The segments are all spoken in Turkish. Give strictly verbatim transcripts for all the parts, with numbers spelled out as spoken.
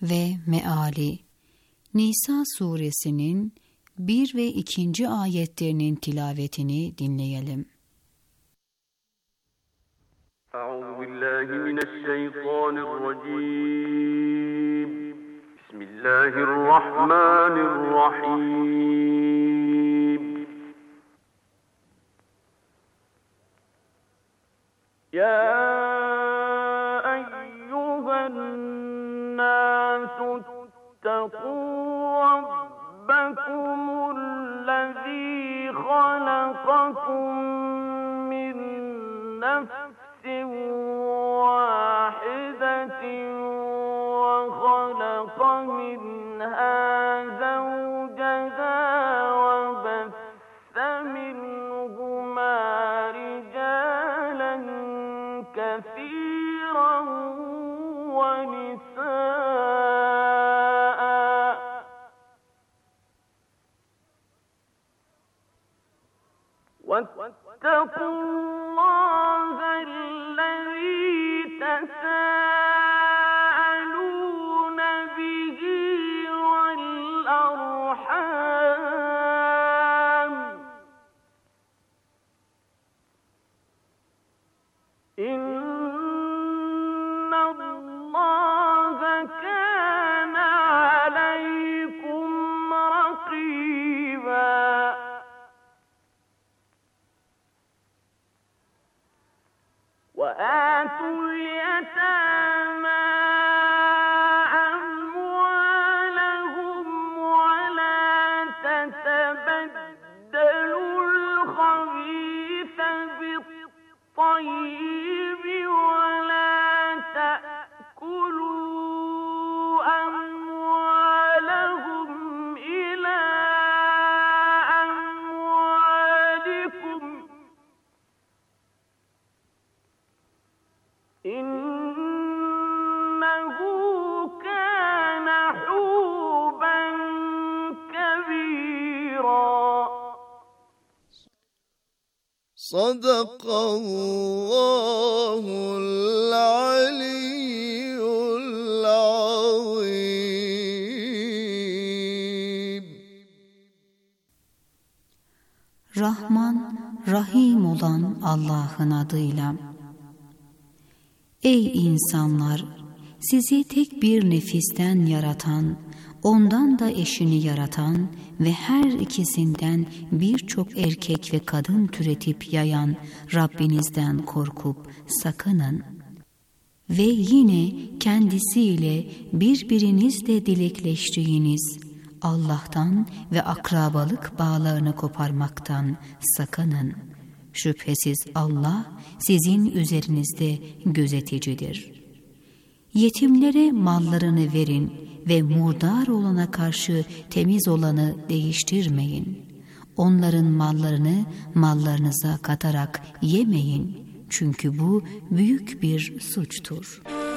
ve meali. Nisa suresinin bir ve ikinci ayetlerinin tilavetini dinleyelim. Euzubillahimineşşeytanirracim. Bismillahirrahmanirrahim. Ya اتقوا ربكم الذي خلقكم من نفس واحدة وخلق منها زوجها وبث منهما رجالا كثيرا ونساء واتقوا الله الذي تساءلون به والأرحام إن الله كان عليكم رقيبا وآتوا اليتامى أموالهم ولا تتبدلوا الخبيث بالطيب ولا تأكلوا أموالهم إلى أموالكم إنه كان حوبا كبيرا. صدق الله العلي العظيم. Rahman, Rahim olan Allah'ın adıyla. Ey insanlar! Sizi tek bir nefisten yaratan, ondan da eşini yaratan ve her ikisinden birçok erkek ve kadın türetip yayan Rabbinizden korkup sakının. Ve yine kendisiyle birbirinizle dilekleştiğiniz Allah'tan ve akrabalık bağlarını koparmaktan sakının. Şüphesiz Allah sizin üzerinizde gözeticidir. Yetimlere mallarını verin ve murdar olana karşı temiz olanı değiştirmeyin. Onların mallarını mallarınıza katarak yemeyin. Çünkü bu büyük bir suçtur.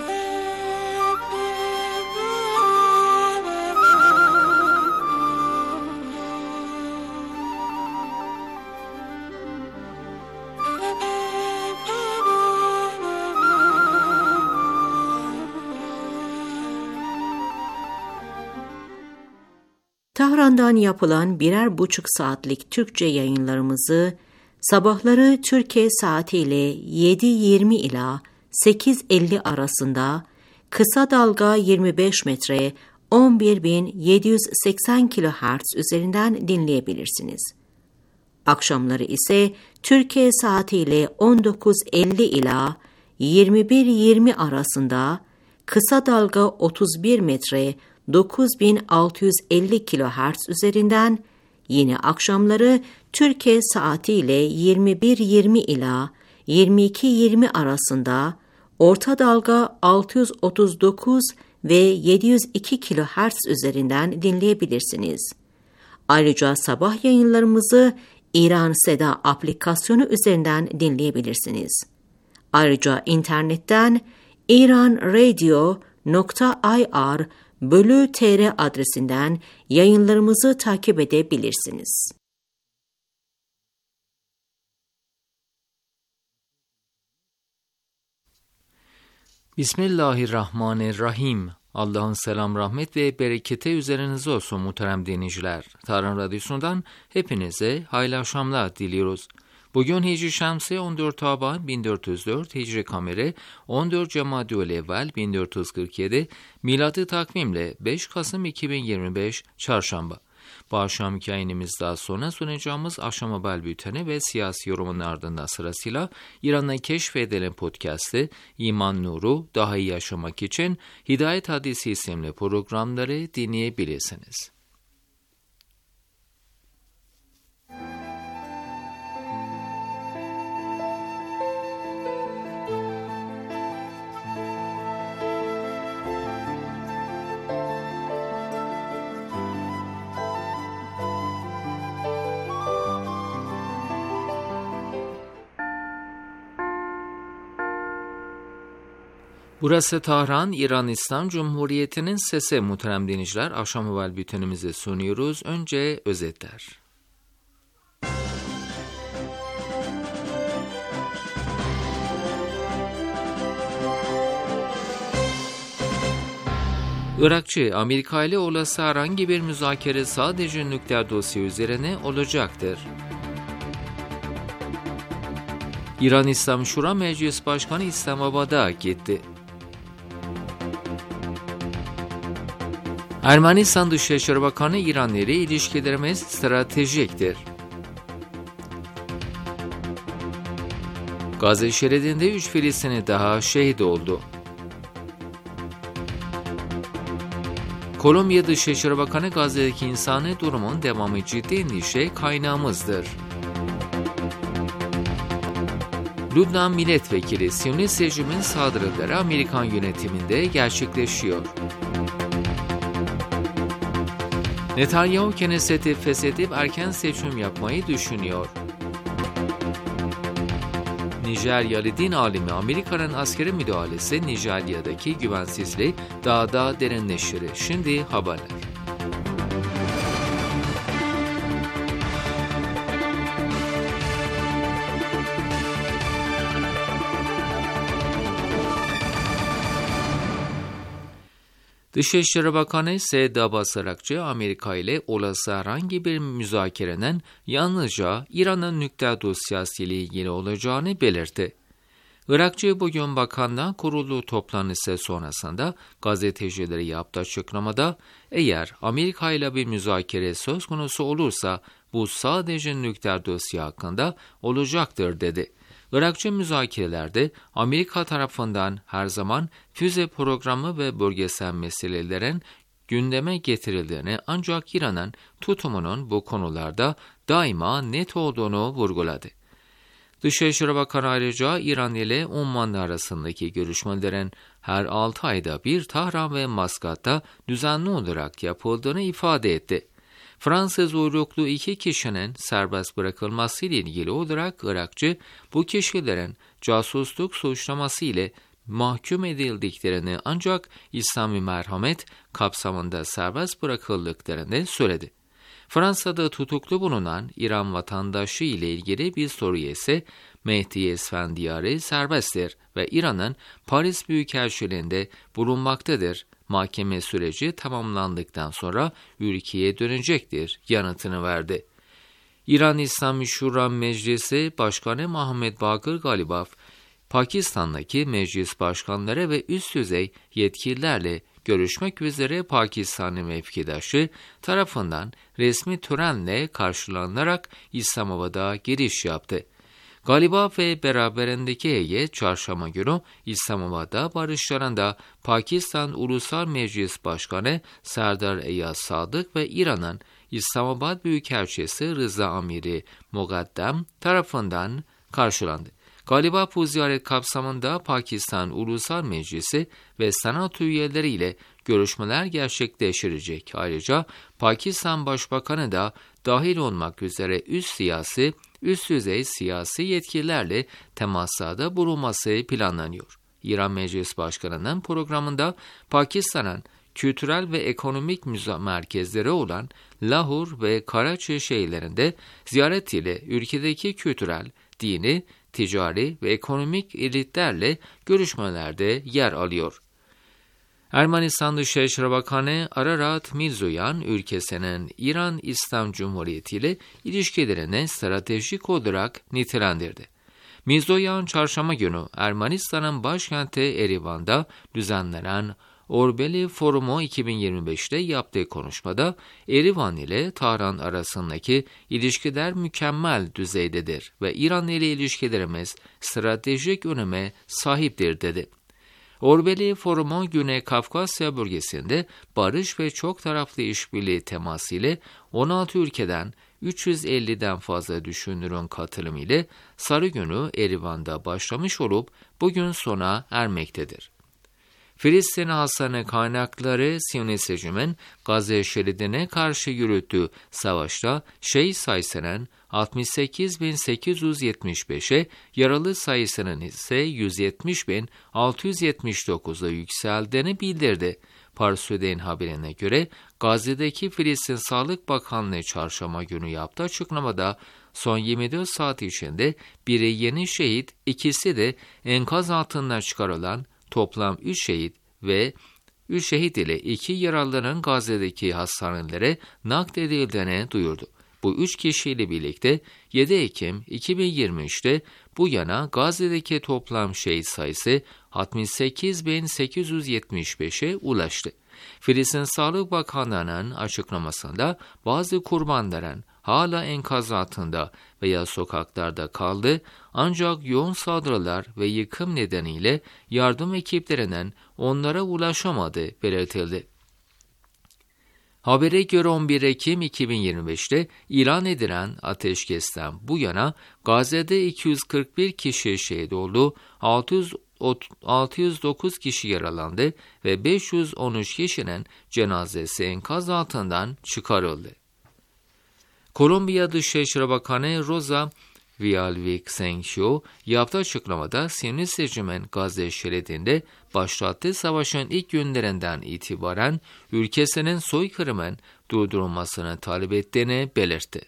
Tahran'dan yapılan birer buçuk saatlik Türkçe yayınlarımızı sabahları Türkiye saatiyle yedi yirmi ila sekiz elli arasında kısa dalga yirmi beş metre on bir bin yedi yüz seksen kilohertz üzerinden dinleyebilirsiniz. Akşamları ise Türkiye saatiyle on dokuz elli ila yirmi bir yirmi arasında kısa dalga otuz bir metre dokuz bin altı yüz elli kilohertz üzerinden, yine akşamları Türkiye saatiyle yirmi bir yirmi ila yirmi iki yirmi arasında orta dalga altı yüz otuz dokuz ve yedi yüz iki kilohertz üzerinden dinleyebilirsiniz. Ayrıca sabah yayınlarımızı İran Seda aplikasyonu üzerinden dinleyebilirsiniz. Ayrıca internetten iranradio nokta ir bölü tr adresinden yayınlarımızı takip edebilirsiniz. Bismillahirrahmanirrahim. Allah'ın selam, rahmet ve bereketi üzerinize olsun muhterem dinleyiciler. Tarhan Radyosu'ndan hepinize hayırlı akşamlar diliyoruz. Bugün Hicri Şemsi on dört Şaban bin dört yüz dört, Hicri Kameri on dört Cemaadü'l-Evvel bin dört yüz kırk yedi, Miladi takvimle beş Kasım iki bin yirmi beş Çarşamba. Bu akşamki yayınımızdan sonra sunacağımız akşam haber bülteni ve siyasi yorumun ardından sırasıyla İran'dan keşfedilen podcast'ı İman Nuru, Daha iyi Yaşamak için Hidayet Hadisi isimli programları dinleyebilirsiniz. Burası Tahran, İran İslam Cumhuriyeti'nin sesi muhterem dinleyiciler. Akşam haber bültenimizi sunuyoruz. Önce özetler. Irakçı, Amerika ile olası herhangi bir müzakere sadece nükleer dosya üzerine olacaktır. İran İslam Şura Meclis Başkanı İslamabad'a gitti. Ermenistan Dışişleri Bakanı İran ile ilişkilerimiz stratejiktir. Gazze şeridinde üç Filistinli daha şehit oldu. Kolombiya Dışişleri Bakanı Gazze'deki insani durumun devamı ciddi endişe kaynağımızdır. Lübnan Milletvekili Siyonist rejimin saldırıları Amerikan yönetiminde gerçekleşiyor. Netanyahu Knesset'i feshedip erken seçim yapmayı düşünüyor. Nijeryalı din alimi Amerika'nın askeri müdahalesi Nijerya'daki güvensizliği daha da derinleşir. Şimdi haberler. Dışişleri Bakanı Seyyed Abbas Arakçı, Amerika ile olası herhangi bir müzakerenin yalnızca İran'ın nükleer dosyası ile ilgili olacağını belirtti. Irakçı bugün bakanlığa kurulu toplantısı sonrasında gazetecilere yaptığı açıklamada, eğer Amerika ile bir müzakere söz konusu olursa bu sadece nükleer dosya hakkında olacaktır dedi. Irakçı müzakerelerde Amerika tarafından her zaman füze programı ve bölgesel meselelerin gündeme getirildiğini, ancak İran'ın tutumunun bu konularda daima net olduğunu vurguladı. Dışişleri Bakanı ayrıca İran ile Umman arasındaki görüşmelerin her altı ayda bir Tahran ve Maskat'ta düzenli olarak yapıldığını ifade etti. Fransız uyruklu iki kişinin serbest bırakılması ile ilgili olarak Irakçı, bu kişilerin casusluk suçlaması ile mahkum edildiklerini, ancak İslami merhamet kapsamında serbest bırakıldıklarını söyledi. Fransa'da tutuklu bulunan İran vatandaşı ile ilgili bir soruya ise Mehdi Esfendiyari serbesttir ve İran'ın Paris Büyükelçiliğinde bulunmaktadır. Mahkeme süreci tamamlandıktan sonra ülkeye dönecektir yanıtını verdi. İran İslami Şura Meclisi Başkanı Muhammed Bakır Galibaf, Pakistan'daki meclis başkanları ve üst düzey yetkililerle görüşmek üzere Pakistanlı mevkidaşı tarafından resmi törenle karşılanarak İslamabad'a giriş yaptı. Galiba ve beraberindeki heyet çarşamba günü İslamabad'da barışlarında Pakistan Ulusal Meclis Başkanı Serdar Eyaz Sadık ve İran'ın İslamabad Büyükelçisi Rıza Amiri Mugaddam tarafından karşılandı. Galiba bu ziyaret kapsamında Pakistan Ulusal Meclisi ve Senato üyeleriyle görüşmeler gerçekleştirecek. Ayrıca Pakistan Başbakanı da dahil olmak üzere üst siyasi, üst düzey siyasi yetkililerle temaslarda bulunması planlanıyor. İran Meclis Başkanı'nın programında Pakistan'ın kültürel ve ekonomik merkezleri olan Lahore ve Karachi şehirlerinde ziyaret ile ülkedeki kültürel, dini, ticari ve ekonomik elitlerle görüşmelerde yer alıyor. Ermenistan Dışişleri Bakanı Ararat Mirzoyan, ülkesinin İran İslam Cumhuriyeti ile ilişkilerini stratejik olarak nitelendirdi. Mirzoyan, çarşamba günü Ermenistan'ın başkenti Erivan'da düzenlenen Orbeli Forumu iki bin yirmi beşte yaptığı konuşmada Erivan ile Tahran arasındaki ilişkiler mükemmel düzeydedir ve İran ile ilişkilerimiz stratejik öneme sahiptir dedi. Orbeli Forumu, Güney Kafkasya bölgesinde barış ve çok taraflı işbirliği teması ile on altı ülkeden üç yüz elliden fazla düşünürün katılımı ile Sarı Günü Erivan'da başlamış olup bugün sona ermektedir. Filistin Hastane kaynakları Siyonist rejimin Gazze şeridine karşı yürüttüğü savaşta şehit sayısının altmış sekiz bin sekiz yüz yetmiş beşe, yaralı sayısının ise yüz yetmiş bin altı yüz yetmiş dokuza yükseldiğini bildirdi. Parsüdeyn haberine göre Gazze'deki Filistin Sağlık Bakanlığı çarşamba günü yaptığı açıklamada son yirmi dört saat içinde biri yeni şehit, ikisi de enkaz altından çıkarılan toplam üç şehit ve üç şehit ile iki yaralının Gazze'deki hastanelere nakledildiğini duyurdu. Bu üç kişiyle birlikte yedi Ekim iki bin yirmi üçte bu yana Gazze'deki toplam şehit sayısı altmış sekiz bin sekiz yüz yetmiş beşe ulaştı. Filistin Sağlık Bakanlığı'nın açıklamasında bazı kurbanların hala enkaz altında veya sokaklarda kaldı, ancak yoğun saldırılar ve yıkım nedeniyle yardım ekiplerinin onlara ulaşamadığı belirtildi. Habere göre on bir Ekim iki bin yirmi beşte ilan edilen ateşkesten bu yana Gazze'de iki yüz kırk bir kişi şehit oldu, altı yüz dokuz kişi yaralandı ve beş yüz on üç kişinin cenazesi enkaz altından çıkarıldı. Kolombiya Dışişleri Bakanı Rosa Villavicencio yaptığı açıklamada Siyonist rejimin Gazze şeridinde başlattığı savaşın ilk günlerinden itibaren ülkesinin soykırımın durdurulmasını talep ettiğini belirtti.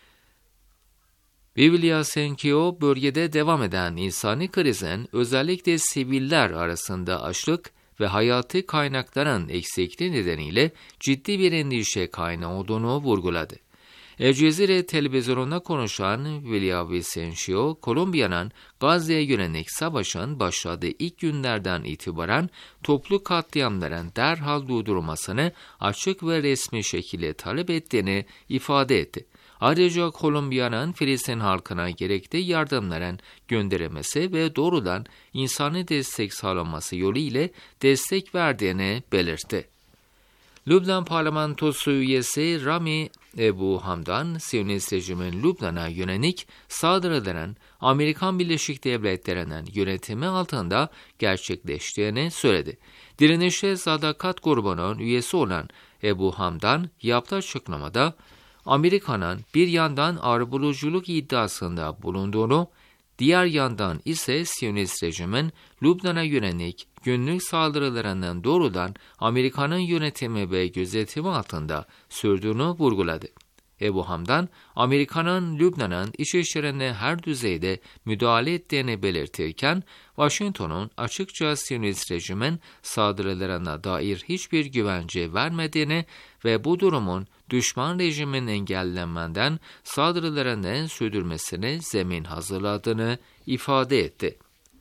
Villavicencio, bölgede devam eden insani krizin özellikle siviller arasında açlık ve hayati kaynakların eksikliği nedeniyle ciddi bir endişe kaynağı olduğunu vurguladı. El Cezire televizyonunda konuşan Villavicencio, Kolombiya'nın Gazze'ye yönelik savaşın başladığı ilk günlerden itibaren toplu katliamların derhal durdurulmasını açık ve resmi şekilde talep ettiğini ifade etti. Ayrıca Kolombiya'nın Filistin halkına gerekli yardımların gönderilmesi ve doğrudan insani destek sağlanması yoluyla destek verdiğini belirtti. Lübnan Parlamentosu üyesi Rami Ebu Hamdan, Siyonist rejimin Lübnan'a yönelik saldırıların Amerikan Birleşik Devletleri'nin yönetimi altında gerçekleştiğini söyledi. Direnişe Sadakat grubunun üyesi olan Ebu Hamdan yaptığı açıklamada, Amerika'nın bir yandan arabuluculuk iddiasında bulunduğunu, diğer yandan ise Siyonist rejimin Lübnan'a yönelik günlük saldırılarının doğrudan Amerika'nın yönetimi ve gözetimi altında sürdüğünü vurguladı. Ebu Hamdan, Amerika'nın Lübnan'ın iç işlerine her düzeyde müdahale ettiğini belirtirken, Washington'un açıkça Siyonist rejimin saldırılarına dair hiçbir güvence vermediğini ve bu durumun düşman rejimin engellenmeden saldırılarını sürdürmesine zemin hazırladığını ifade etti.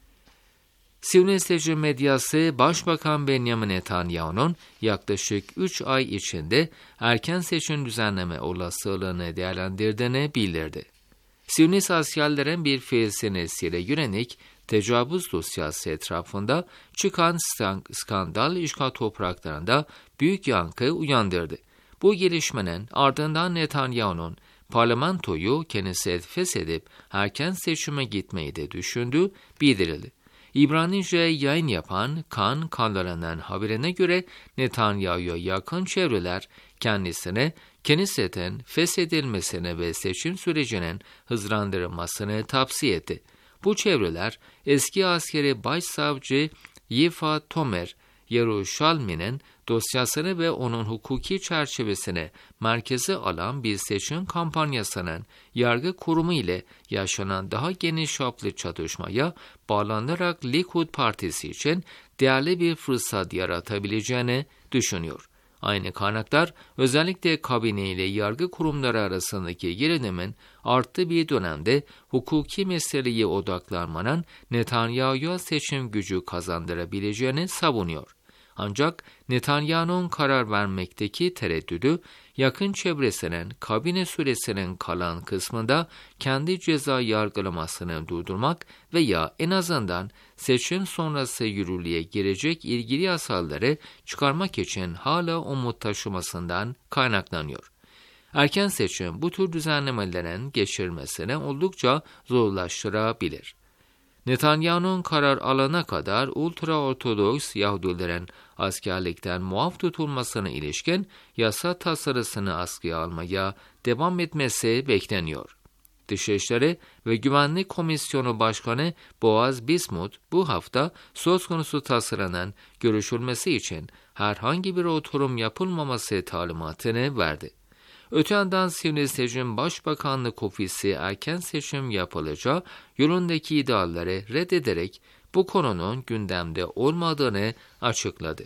Siyonist rejim medyası, Başbakan Benjamin Netanyahu'nun yaklaşık üç ay içinde erken seçim düzenleme olasılığını değerlendirdiğini bildirdi. Siyonist askerlerin bir Filistinlere yönelik tecavüz dosyası etrafında çıkan skandal işgal topraklarında büyük yankı uyandırdı. Bu gelişmenin ardından Netanyahu'nun parlamentoyu kendisi feshedip erken seçime gitmeyi de düşündüğü bildirildi. İbranice yayın yapan Kan kanalının haberine göre Netanyahu'ya yakın çevreler kendisine Knesset'in feshedilmesini ve seçim sürecinin hızlandırılmasını tavsiye etti. Bu çevreler eski askeri başsavcı Yifa Tomer Yeruşalmi'nin dosyasını ve onun hukuki çerçevesini merkeze alan bir seçim kampanyasının yargı kurumu ile yaşanan daha geniş çaplı çatışmaya bağlanarak Likud Partisi için değerli bir fırsat yaratabileceğini düşünüyor. Aynı kaynaklar özellikle kabine ile yargı kurumları arasındaki gerilimin arttığı bir dönemde hukuki meseleye odaklanmanın Netanyahu'ya seçim gücü kazandırabileceğini savunuyor. Ancak Netanyahu'nun karar vermekteki tereddüdü, yakın çevresinin kabine süresinin kalan kısmında kendi ceza yargılamasını durdurmak veya en azından seçim sonrası yürürlüğe girecek ilgili yasaları çıkarmak için hala umut taşımasından kaynaklanıyor. Erken seçim bu tür düzenlemelerin geçirilmesini oldukça zorlaştırabilir. Netanyahu'nun karar alana kadar ultra-ortodoks Yahudilerin askerlikten muaf tutulmasına ilişkin yasa tasarısını askıya almaya devam etmesi bekleniyor. Dışişleri ve Güvenlik Komisyonu Başkanı Boaz Bismuth bu hafta söz konusu tasarının görüşülmesi için herhangi bir oturum yapılmaması talimatını verdi. Öte yandan Sivil Seçim Başbakanlık Ofisi erken seçim yapılacağı yolundaki iddiaları reddederek bu konunun gündemde olmadığını açıkladı.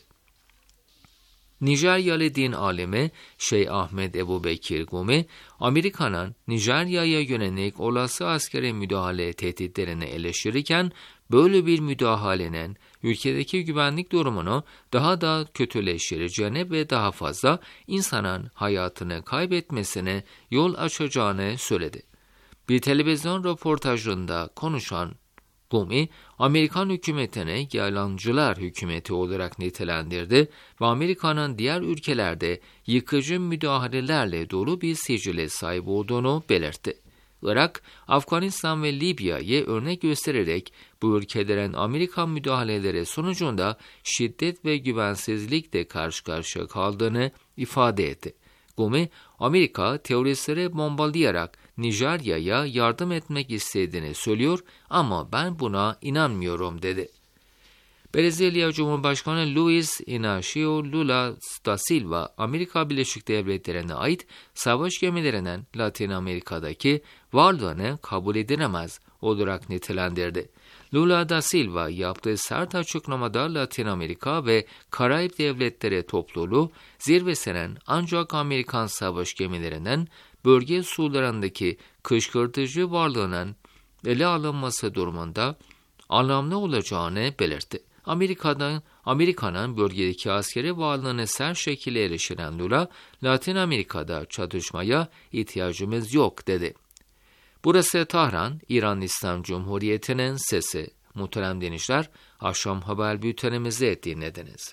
Nijeryalı din alimi Şeyh Ahmed Ebu Bekir Gumi, Amerika'nın Nijerya'ya yönelik olası askeri müdahale tehditlerini eleştirirken, böyle bir müdahalenin ülkedeki güvenlik durumunu daha da kötüleştireceğini ve daha fazla insanın hayatını kaybetmesine yol açacağını söyledi. Bir televizyon röportajında konuşan Gumi, Amerikan hükümetini yalancılar hükümeti olarak nitelendirdi ve Amerika'nın diğer ülkelerde yıkıcı müdahalelerle dolu bir sicile sahip olduğunu belirtti. Irak, Afganistan ve Libya'yı örnek göstererek bu ülkelerin Amerikan müdahaleleri sonucunda şiddet ve güvensizlikle karşı karşıya kaldığını ifade etti. Gumi, Amerika teröristleri bombalayarak Nijerya'ya yardım etmek istediğini söylüyor ama ben buna inanmıyorum dedi. Brezilya Cumhurbaşkanı Luiz Inacio Lula da Silva, Amerika Birleşik Devletleri'ne ait savaş gemilerinin Latin Amerika'daki varlığını kabul edilemez olarak nitelendirdi. Lula da Silva yaptığı sert açıklamada Latin Amerika ve Karayip Devletleri topluluğu zirvesinin ancak Amerikan savaş gemilerinin bölge sularındaki kışkırtıcı varlığının ele alınması durumunda anlamlı olacağını belirtti. Amerika'dan Amerika'nın bölgedeki askeri varlığını sert şekilde eleştiren Lula, Latin Amerika'da çatışmaya ihtiyacımız yok dedi. Burası Tahran, İran İslam Cumhuriyeti'nin sesi. Muhterem dinleyiciler, akşam haber bültenimizi dinlediniz.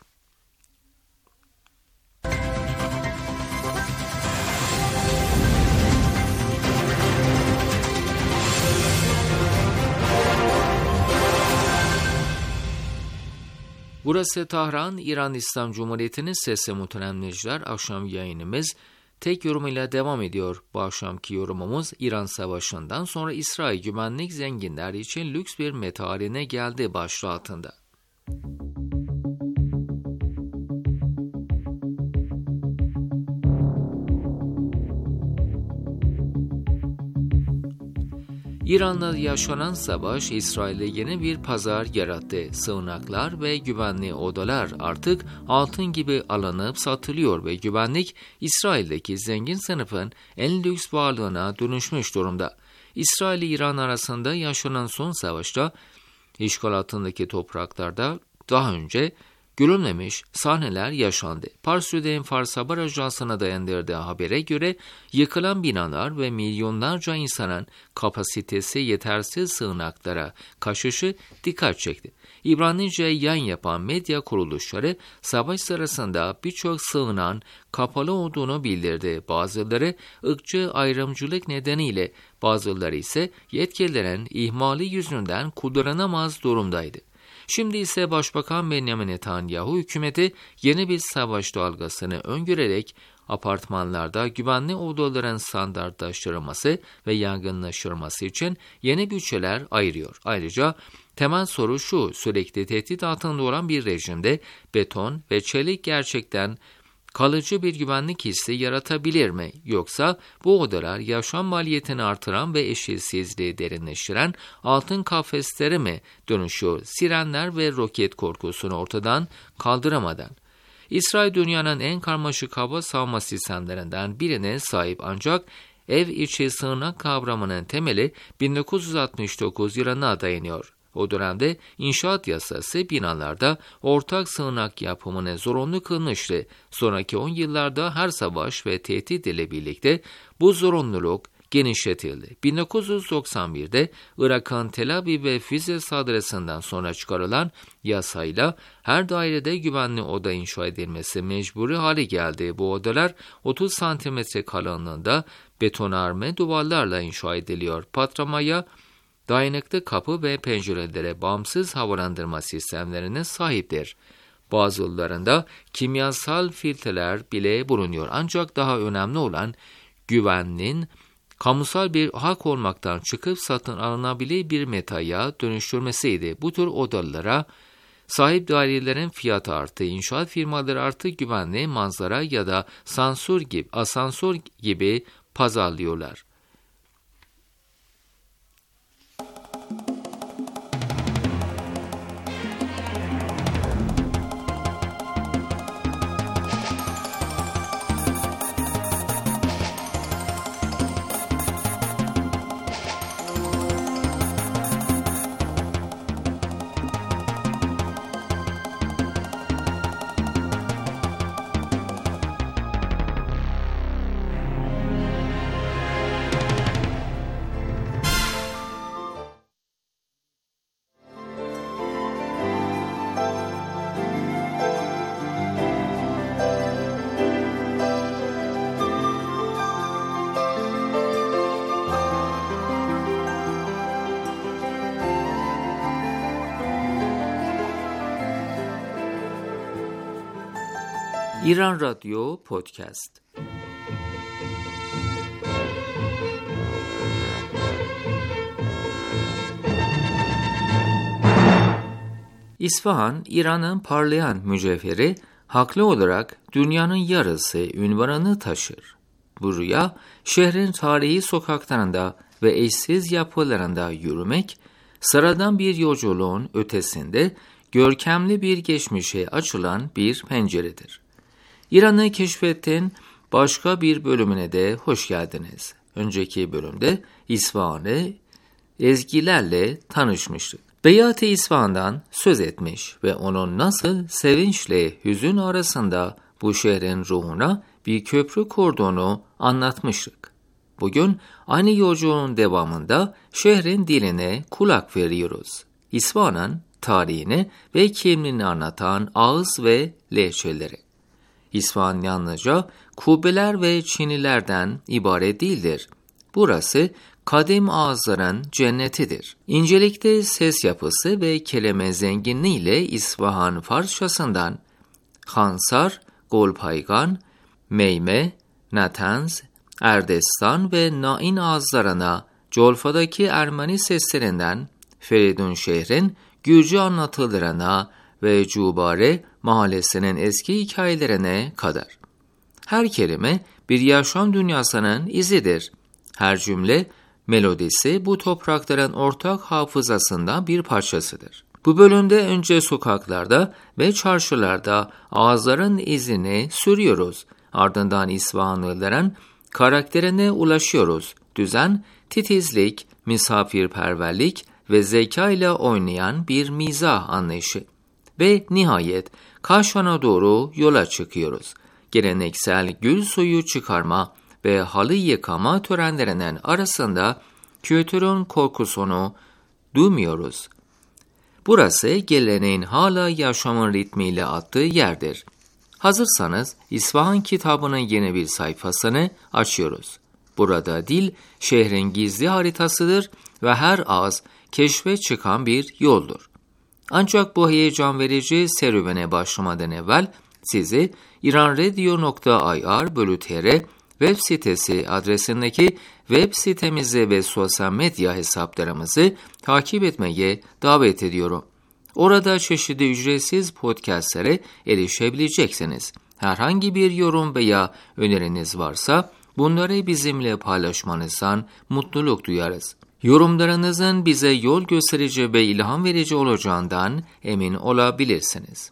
Burası Tahran, İran İslam Cumhuriyeti'nin sesi. Muhterem dinleyiciler, akşam yayınımız tek yorumuyla devam ediyor. Bu akşamki yorumumuz İran Savaşı'ndan sonra İsrail güvenlik zenginler için lüks bir meta haline geldi başlığı altında. İran'la yaşanan savaş İsrail'e yeni bir pazar yarattı. Sığınaklar ve güvenli odalar artık altın gibi alınıp satılıyor ve güvenlik İsrail'deki zengin sınıfın en lüks varlığına dönüşmüş durumda. İsrail ile İran arasında yaşanan son savaşta işgal altındaki topraklarda daha önce görülmemiş sahneler yaşandı. Pars Today'in Fars Haber Ajansı'na dayandırdığı habere göre yıkılan binalar ve milyonlarca insanın kapasitesi yetersiz sığınaklara kaçışı dikkat çekti. İbranice yayın yapan medya kuruluşları savaş sırasında birçok sığınağın kapalı olduğunu bildirdi. Bazıları ırkçı ayrımcılık nedeniyle, bazıları ise yetkililerin ihmali yüzünden kullanılamaz durumdaydı. Şimdi ise Başbakan Benjamin Netanyahu hükümeti yeni bir savaş dalgasını öngörerek apartmanlarda güvenli odaların standartlaştırılması ve yaygınlaştırılması için yeni bütçeler ayırıyor. Ayrıca Temel soru şu: sürekli tehdit altında olan bir rejimde beton ve çelik gerçekten kalıcı bir güvenlik hissi yaratabilir mi? Yoksa bu odalar yaşam maliyetini artıran ve eşitsizliği derinleştiren altın kafeslere mi dönüşüyor, sirenler ve roket korkusunu ortadan kaldıramadan? İsrail dünyanın en karmaşık hava savunma sistemlerinden birine sahip, ancak ev içi sığınak kavramının temeli bin dokuz yüz altmış dokuz yılına dayanıyor. O dönemde inşaat yasası binalarda ortak sığınak yapımını zorunlu kılmıştı. Sonraki on yıllarda her savaş ve tehdit ile birlikte bu zorunluluk genişletildi. bin dokuz yüz doksan birde Irak'ın Tel Aviv'e füze saldırısından sonra çıkarılan yasayla her dairede güvenli oda inşa edilmesi mecburi hale geldi. Bu odalar otuz santimetre kalınlığında betonarme duvarlarla inşa ediliyor. Patlamaya dayanıklı kapı ve pencerelere bağımsız havalandırma sistemlerine sahiptir. Bazılarında kimyasal filtreler bile bulunuyor. Ancak daha önemli olan güvenliğin kamusal bir hak olmaktan çıkıp satın alınabilir bir metaya dönüştürmesiydi. Bu tür odalara sahip dairelerin fiyatı arttı. İnşaat firmaları artık güvenli, manzara ya da sansür gibi, asansör gibi pazarlıyorlar. İran Radyo Podcast. İsfahan, İran'ın parlayan mücevheri, haklı olarak dünyanın yarısı unvanını taşır. Bu rüya, şehrin tarihi sokaklarında ve eşsiz yapılarında yürümek, sıradan bir yolculuğun ötesinde görkemli bir geçmişe açılan bir penceredir. İran'ı keşfetin başka bir bölümüne de hoş geldiniz. Önceki bölümde İsfahan'ı ezgilerle tanışmıştık. Beyat-ı İsfahan'dan söz etmiş ve onun nasıl sevinçle hüzün arasında bu şehrin ruhuna bir köprü kurduğunu anlatmıştık. Bugün aynı yolculuğun devamında şehrin diline kulak veriyoruz. İsfahan'ın tarihini ve kimliğini anlatan ağız ve lehçeleri. İsfahan yalnızca kubbeler ve çinilerden ibaret değildir. Burası kadim ağızların cennetidir. İncelikte ses yapısı ve kelime zenginliğiyle İsfahan Farsçasından Hansar, Golpaygan, Meyme, Natanz, Erdestan ve Nain ağızlarına, Colfa'daki Ermeni seslerinden Feridun şehrin Gürcü anlatılarına ve Cubare mahallesinin eski hikayelerine kadar. Her kelime bir yaşam dünyasının izidir. Her cümle, melodisi bu toprakların ortak hafızasından bir parçasıdır. Bu bölümde önce sokaklarda ve çarşılarda ağızların izini sürüyoruz. Ardından İsfahanlıların karakterine ulaşıyoruz. Düzen, titizlik, misafirperverlik ve zeka ile oynayan bir mizah anlayışı. Ve nihayet Kaşan'a doğru yola çıkıyoruz. Geleneksel gül suyu çıkarma ve halı yıkama törenlerinin arasında kültürün korkusunu duymuyoruz. Burası geleneğin hala yaşamın ritmiyle attığı yerdir. Hazırsanız İsfahan kitabının yeni bir sayfasını açıyoruz. Burada dil şehrin gizli haritasıdır ve her ağız keşfe çıkan bir yoldur. Ancak bu heyecan verici serüvene başlamadan evvel sizi iranradio nokta ir bölü tr web sitesi adresindeki web sitemizi ve sosyal medya hesaplarımızı takip etmeye davet ediyorum. Orada çeşitli ücretsiz podcastlere erişebileceksiniz. Herhangi bir yorum veya öneriniz varsa bunları bizimle paylaşmanızdan mutluluk duyarız. Yorumlarınızın bize yol gösterici ve ilham verici olacağından emin olabilirsiniz.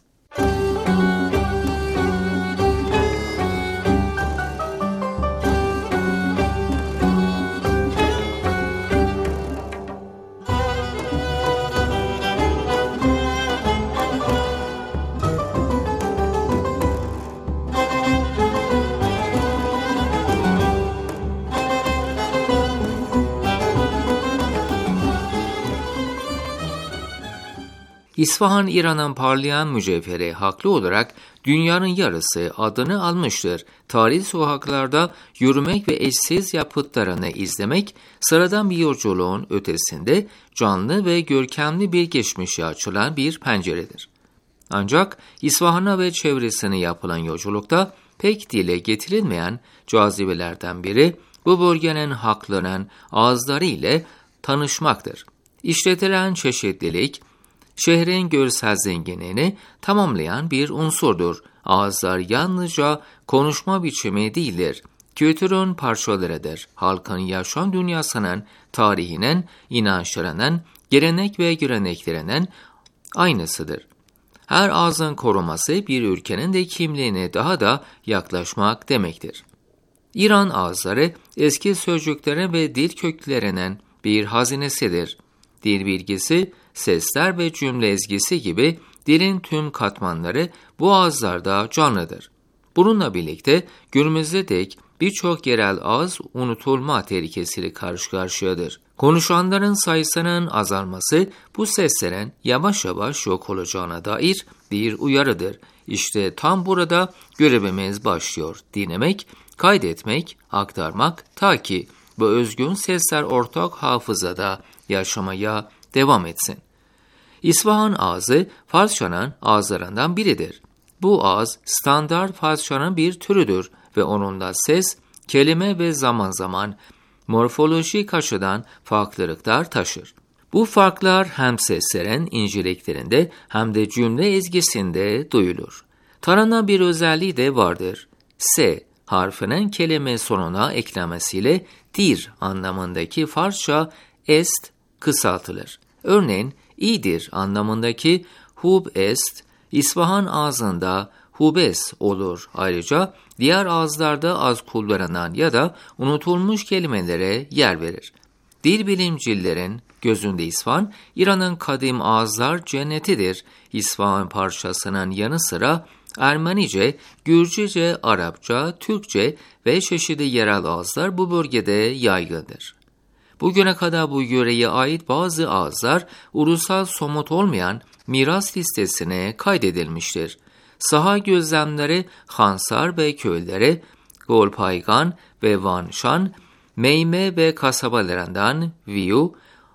İsfahan, İran'ın parlayan mücevheri haklı olarak dünyanın yarısı adını almıştır. Tarihi sokaklarda yürümek ve eşsiz yapıtlarını izlemek sıradan bir yolculuğun ötesinde canlı ve görkemli bir geçmişe açılan bir penceredir. Ancak İsfahan'a ve çevresine yapılan yolculukta pek dile getirilmeyen cazibelerden biri bu bölgenin halklarının ağızları ile tanışmaktır. İşletilen çeşitlilik, şehrin görsel zenginliğini tamamlayan bir unsurdur. Ağızlar yalnızca konuşma biçimi değildir. Kültürün parçalarıdır. Halkın yaşam dünyasının, tarihinin, inançlarının, gelenek ve göreneklerinin aynısıdır. Her ağzın koruması bir ülkenin de kimliğine daha da yaklaşmak demektir. İran ağızları eski sözcüklerin ve dil köklerinin bir hazinesidir. Dil bilgisi, sesler ve cümle ezgisi gibi dilin tüm katmanları bu ağızlarda canlıdır. Bununla birlikte günümüzde dek birçok yerel ağız unutulma tehlikesiyle karşı karşıyadır. Konuşanların sayısının azalması bu seslerin yavaş yavaş yok olacağına dair bir uyarıdır. İşte tam burada görevimiz başlıyor. Dinlemek, kaydetmek, aktarmak ta ki bu özgün sesler ortak hafızada yaşamaya devam etsin. İsfahan ağzı Farsçanın ağızlarından biridir. Bu ağız standart Farsçanın bir türüdür ve onunla ses, kelime ve zaman zaman morfolojik açıdan farklılıklar taşır. Bu farklar hem seslerin inceliklerinde hem de cümle ezgisinde duyulur. Taranan bir özelliği de vardır. S harfinin kelime sonuna eklemesiyle dir anlamındaki Farsça est kısaltılır. Örneğin iyidir anlamındaki hub est, İsfahan ağzında hubes olur. Ayrıca diğer ağızlarda az kullanılan ya da unutulmuş kelimelere yer verir. Dil bilimcilerin gözünde İsfahan, İran'ın kadim ağızlar cennetidir. İsfahan parçasının yanı sıra Ermenice, Gürcüce, Arapça, Türkçe ve çeşitli yerel ağızlar bu bölgede yaygındır. Bugüne kadar bu yöreye ait bazı ağızlar ulusal somut olmayan miras listesine kaydedilmiştir. Saha gözlemleri Hansar ve köyleri, Golpaygan ve Vanşan, Meyme ve kasabalarından Viyu,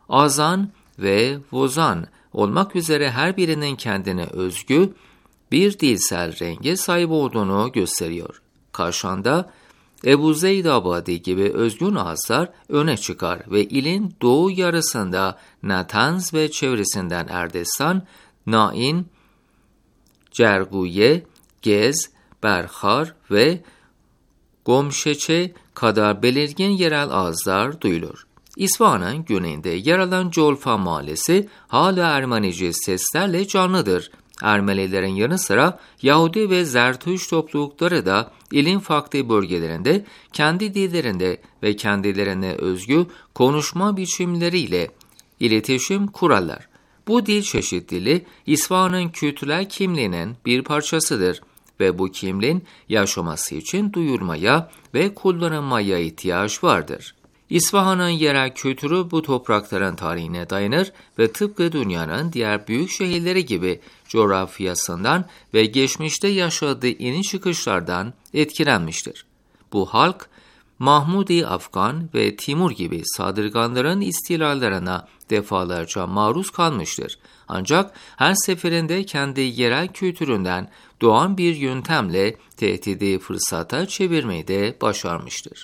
Azan ve Vozan olmak üzere her birinin kendine özgü bir dilsel renge sahip olduğunu gösteriyor. Karşında Ebu Zeydabadi gibi özgün ağızlar öne çıkar ve ilin doğu yarısında Natanz ve çevresinden Erdestan, Nain, Cerguye, Gez, Berhar ve Gomşeçe kadar belirgin yerel ağızlar duyulur. İsfahan'ın güneyinde yer alan Colfa mahallesi hala Ermenice seslerle canlıdır. Ermenilerin yanı sıra Yahudi ve Zertuş toplulukları da ilin farklı bölgelerinde kendi dillerinde ve kendilerine özgü konuşma biçimleriyle iletişim kurarlar. Bu dil çeşitliliği İsfahan'ın kültürel kimliğinin bir parçasıdır ve bu kimliğin yaşaması için duyurmaya ve kullanılmaya ihtiyaç vardır. İsfahan'ın yerel kültürü bu toprakların tarihine dayanır ve tıpkı dünyanın diğer büyük şehirleri gibi coğrafyasından ve geçmişte yaşadığı iniş çıkışlardan etkilenmiştir. Bu halk Mahmudi Afgan ve Timur gibi saldırganların istilalarına defalarca maruz kalmıştır. Ancak her seferinde kendi yerel kültüründen doğan bir yöntemle tehdidi fırsata çevirmeyi de başarmıştır.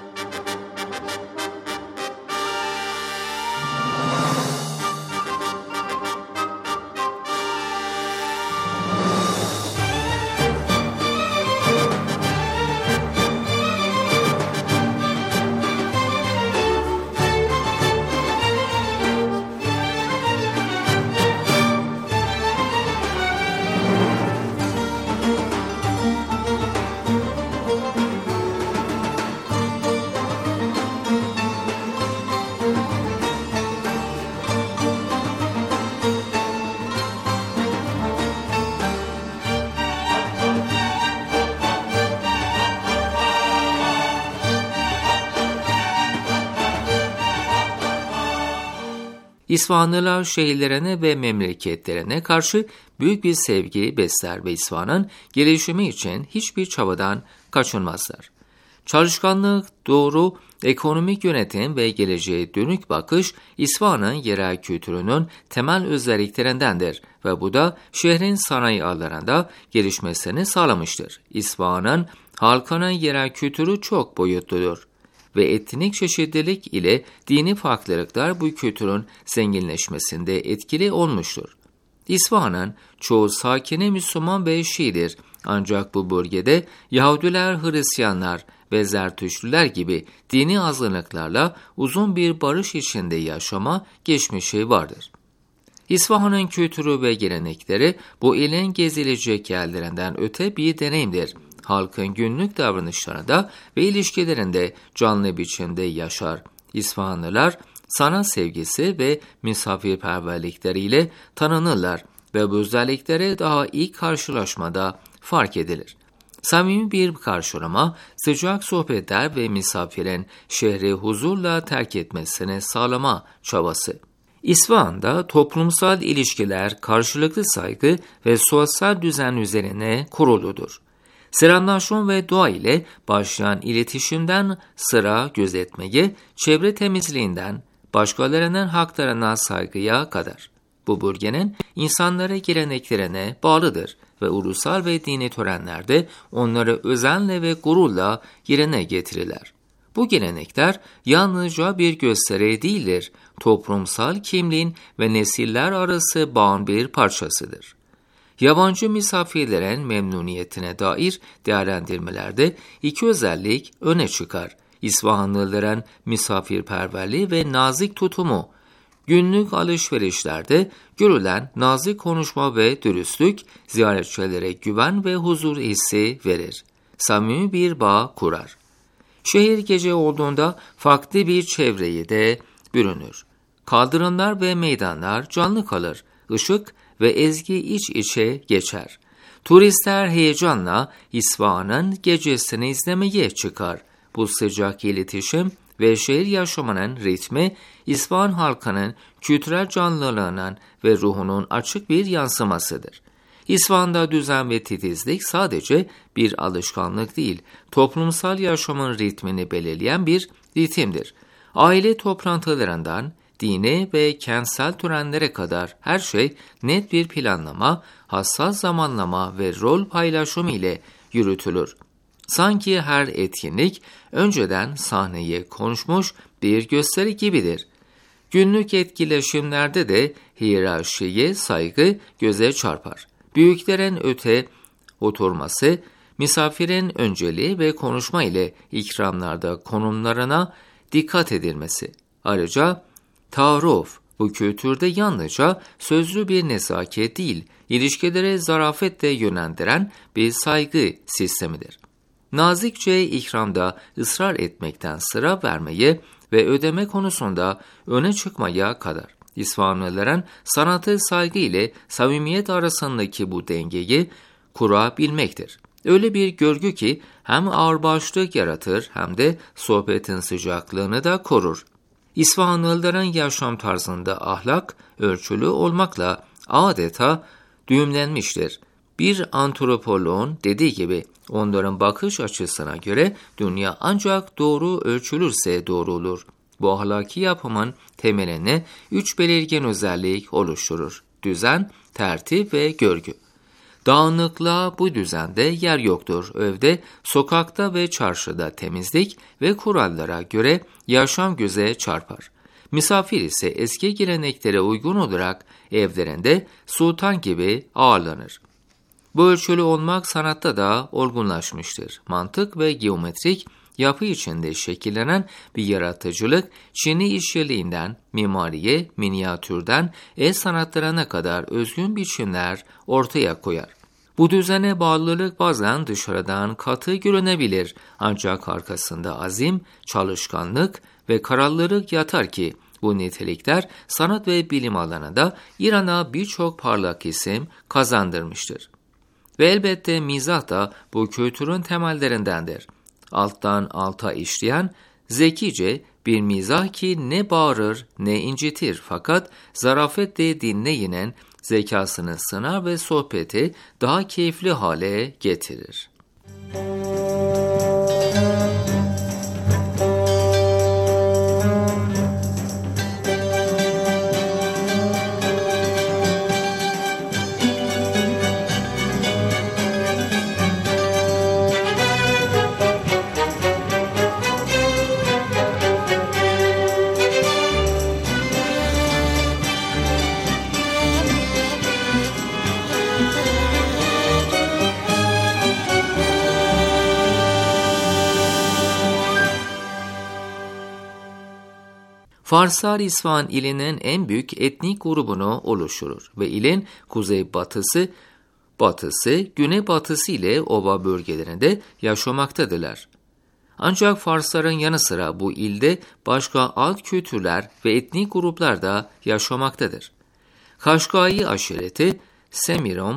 İsfahanlılar şehirlerine ve memleketlerine karşı büyük bir sevgi besler ve İsfahan'ın gelişimi için hiçbir çabadan kaçınmazlar. Çalışkanlık, doğru ekonomik yönetim ve geleceğe dönük bakış İsfahan'ın yerel kültürünün temel özelliklerindendir ve bu da şehrin sanayi alanlarında gelişmesini sağlamıştır. İsfahan'ın halkının yerel kültürü çok boyutludur ve etnik çeşitlilik ile dini farklılıklar bu kültürün zenginleşmesinde etkili olmuştur. İsfahan'ın çoğu sakini Müslüman ve Şii'dir. Ancak bu bölgede Yahudiler, Hristiyanlar ve Zertüştlüler gibi dini azınlıklarla uzun bir barış içinde yaşama geçmişi vardır. İsfahan'ın kültürü ve gelenekleri bu ilin gezilecek yerlerinden öte bir deneyimdir. Halkın günlük davranışlarında ve ilişkilerinde canlı biçimde yaşar. İsfahanlılar sanat sevgisi ve misafirperverlikleriyle tanınırlar ve bu özellikleri daha ilk karşılaşmada fark edilir. Samimi bir karşılama, sıcak sohbetler ve misafirin şehri huzurla terk etmesini sağlama çabası. İsfahan'da toplumsal ilişkiler, karşılıklı saygı ve sosyal düzen üzerine kuruludur. Selamlaşma ve dua ile başlayan iletişimden sıra gözetmeye, çevre temizliğinden başkalarının haklarına saygıya kadar. Bu bölgenin insanlara geleneklerine bağlıdır ve ulusal ve dini törenlerde onları özenle ve gururla yerine getirirler. Bu gelenekler yalnızca bir gösteri değildir, toplumsal kimliğin ve nesiller arası bağın bir parçasıdır. Yabancı misafirlerin memnuniyetine dair değerlendirmelerde iki özellik öne çıkar. İsfahanlıların misafirperverliği ve nazik tutumu. Günlük alışverişlerde görülen nazik konuşma ve dürüstlük ziyaretçilere güven ve huzur hissi verir. Samimi bir bağ kurar. Şehir gece olduğunda farklı bir çevreye de bürünür. Kaldırımlar ve meydanlar canlı kalır. Işık ve ezgi iç içe geçer. Turistler heyecanla İsfahan'ın gecesini izlemeye çıkar. Bu sıcak iletişim ve şehir yaşamının ritmi, İsfahan halkının kültürel canlılığının ve ruhunun açık bir yansımasıdır. İsfahan'da düzen ve titizlik sadece bir alışkanlık değil, toplumsal yaşamın ritmini belirleyen bir ritimdir. Aile toplantılarından dini ve kentsel törenlere kadar her şey net bir planlama, hassas zamanlama ve rol paylaşımı ile yürütülür. Sanki her etkinlik önceden sahneye konuşmuş bir gösteri gibidir. Günlük etkileşimlerde de hiyerarşiye saygı göze çarpar. Büyüklerin öte oturması, misafirin önceliği ve konuşma ile ikramlarda konumlarına dikkat edilmesi. Ayrıca taarruf bu kültürde yalnızca sözlü bir nezaket değil, ilişkilere zarafetle yönlendiren bir saygı sistemidir. Nazikçe ikramda ısrar etmekten sıra vermeye ve ödeme konusunda öne çıkmaya kadar. İsfahanlıların sanatı saygı ile samimiyet arasındaki bu dengeyi kurabilmektir. Öyle bir görgü ki hem ağırbaşlık yaratır hem de sohbetin sıcaklığını da korur. İsfahanlıların yaşam tarzında ahlak ölçülü olmakla adeta düğümlenmiştir. Bir antropoloğun dediği gibi onların bakış açısına göre dünya ancak doğru ölçülürse doğru olur. Bu ahlaki yapımın temelini üç belirgin özellik oluşturur: düzen, tertip ve görgü. Dağınıklığa bu düzende yer yoktur. Evde, sokakta ve çarşıda temizlik ve kurallara göre yaşam göze çarpar. Misafir ise eski geleneklere uygun olarak evlerinde sultan gibi ağırlanır. Bu ölçülü olmak sanatta da olgunlaşmıştır. Mantık ve geometrik yapı içinde şekillenen bir yaratıcılık, Çinli işçiliğinden mimariye, minyatürden el sanatlarına kadar özgün biçimler ortaya koyar. Bu düzene bağlılık bazen dışarıdan katı görünebilir, ancak arkasında azim, çalışkanlık ve kararlılık yatar ki bu nitelikler sanat ve bilim alanında İran'a birçok parlak isim kazandırmıştır. Ve elbette mizah da bu kültürün temellerindendir. Alttan alta işleyen, zekice bir mizah ki ne bağırır ne incitir, fakat zarafetle dinleyinin zekasını sınar ve sohbeti daha keyifli hale getirir. Farslar İsfahan ilinin en büyük etnik grubunu oluşturur ve ilin kuzeybatısı, batısı, güneybatısı ile ova bölgelerinde yaşamaktadırlar. Ancak Farsların yanı sıra bu ilde başka alt kültürler ve etnik gruplar da yaşamaktadır. Kaşgai aşireti, Semirom,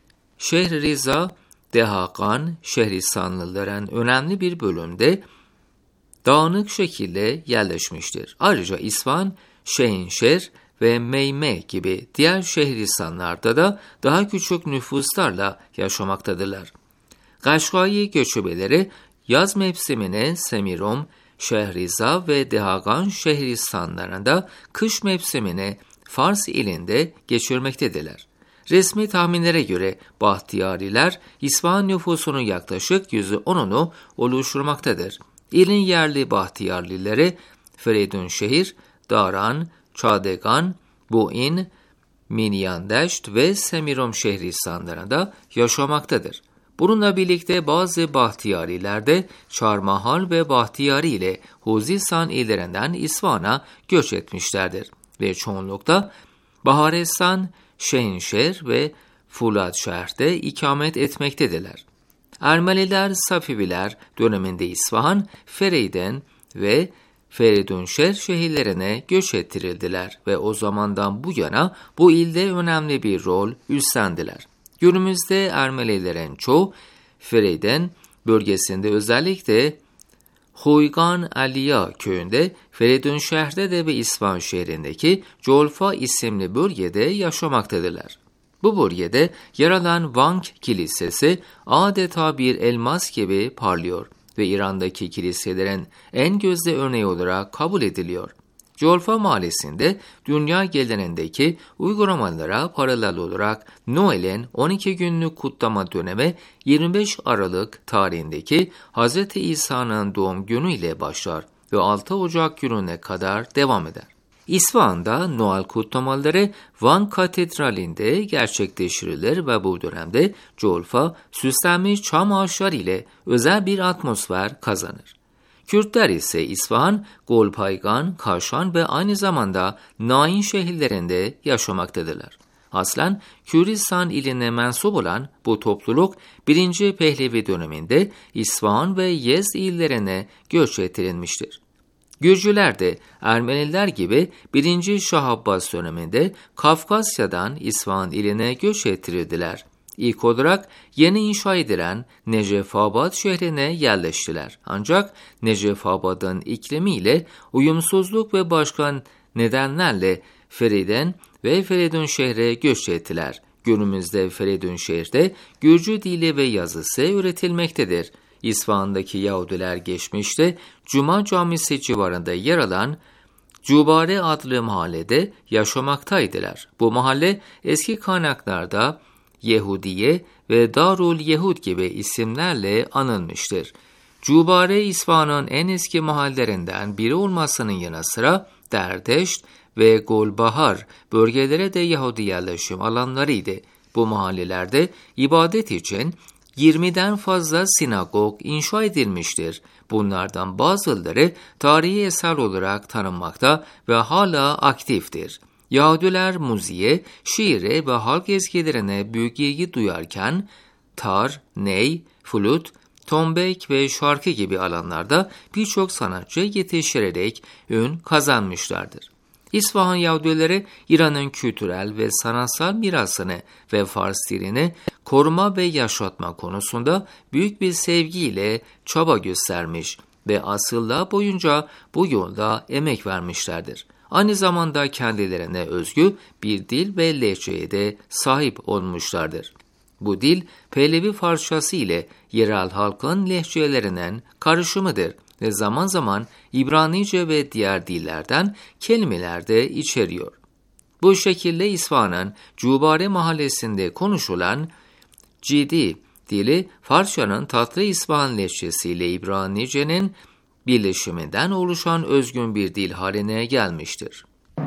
Şehriza, Dehakan, Şehristanlıların önemli bir bölümde dağınık şekilde yerleşmiştir. Ayrıca İsfahan, Şehinşehir ve Meyme gibi diğer Şehristanlarda da daha küçük nüfuslarla yaşamaktadırlar. Kaşgai göçebeleri yaz mevsimine Semirom, Şehriza ve Dehakan Şehristanlarında, kış mevsimine Fars ilinde geçirmektedirler. Resmi tahminlere göre Bahtiyariler İsfahan nüfusunun yaklaşık yüzde onunu oluşturmaktadır. İlin yerli Bahtiyarlileri Feridunşehir, Daran, Çadegan, Buin, Minyandeşt ve Semirom Şehristanlarında yaşamaktadır. Bununla birlikte bazı Bahtiyariler de Çarmahal ve Bahtiyari ile Huzistan illerinden İsfahan'a göç etmişlerdir ve çoğunlukla Baharestan, Şehinşehir ve Fuladşehir'de ikamet etmektedirler. Ermeniler, Safiviler döneminde İsfahan, Fereyden ve Feridunşehir şehirlerine göç ettirildiler ve o zamandan bu yana bu ilde önemli bir rol üstlendiler. Günümüzde Ermenilerin çoğu Fereyden bölgesinde, özellikle Huygan Aliya köyünde, Feridunşehir'de de ve İsfahan şehrindeki Colfa isimli bölgede yaşamaktadırlar. Bu bölgede yer alan Vank Kilisesi adeta bir elmas gibi parlıyor ve İran'daki kiliselerin en gözde örneği olarak kabul ediliyor. Colfa Mahallesi'nde dünya geleneğindeki uygulamalara paralel olarak Noel'in on iki günlük kutlama dönemi yirmi beş Aralık tarihindeki Hz. İsa'nın doğum günü ile başlar ve altı Ocak gününe kadar devam eder. İsfahan'da Noel kutlamaları Van Katedrali'nde gerçekleştirilir ve bu dönemde Colfa süslenmiş çam ağaçları ile özel bir atmosfer kazanır. Kürtler ise İsfahan, Golpaygan, Kaşan ve aynı zamanda Nain şehirlerinde yaşamaktadırlar. Aslen Kürdistan iline mensup olan bu topluluk birinci Pehlevi döneminde İsfahan ve Yezd illerine göç ettirilmiştir. Gürcüler de Ermeniler gibi birinci Şah Abbas döneminde Kafkasya'dan İsfahan iline göç ettirildiler. İlk olarak yeni inşa edilen Necefabad şehrine yerleştiler. Ancak Necefabad'ın iklimiyle uyumsuzluk ve başka nedenlerle Feriden ve Feridunşehir'e göç ettiler. Günümüzde Feridunşehir'de Gürcü dili ve yazısı öğretilmektedir. İsfahan'daki Yahudiler geçmişte Cuma Camisi civarında yer alan Cubare adlı mahallede yaşamaktaydılar. Bu mahalle eski kaynaklarda Yehudiye ve Darul Yehud gibi isimlerle anılmıştır. Cubare, İsfahan'ın en eski mahallelerinden biri olmasının yanı sıra Derdeşt ve Golbahar bölgelere de Yahudi yerleşim alanlarıydı. Bu mahallelerde ibadet için yirmiden fazla sinagog inşa edilmiştir. Bunlardan bazıları tarihi eser olarak tanınmakta ve hala aktiftir. Yahudiler müziğe, şiire ve halk ezgilerine büyük ilgi duyarken tar, ney, flüt, tombek ve şarkı gibi alanlarda birçok sanatçı yetiştirerek ün kazanmışlardır. İsfahan Yahudileri İran'ın kültürel ve sanatsal mirasını ve Fars dilini koruma ve yaşatma konusunda büyük bir sevgiyle çaba göstermiş ve asırlar boyunca bu yolda emek vermişlerdir. Aynı zamanda kendilerine özgü bir dil ve lehçeye de sahip olmuşlardır. Bu dil Pehlevi Farsçası ile yerel halkın lehçelerinin karışımıdır ve zaman zaman İbranice ve diğer dillerden kelimeler de içeriyor. Bu şekilde İsfahan'ın Cubare mahallesinde konuşulan Cidi dili Farsçanın tatlı İsfahan lehçesi ile İbranice'nin birleşiminden oluşan özgün bir dil haline gelmiştir.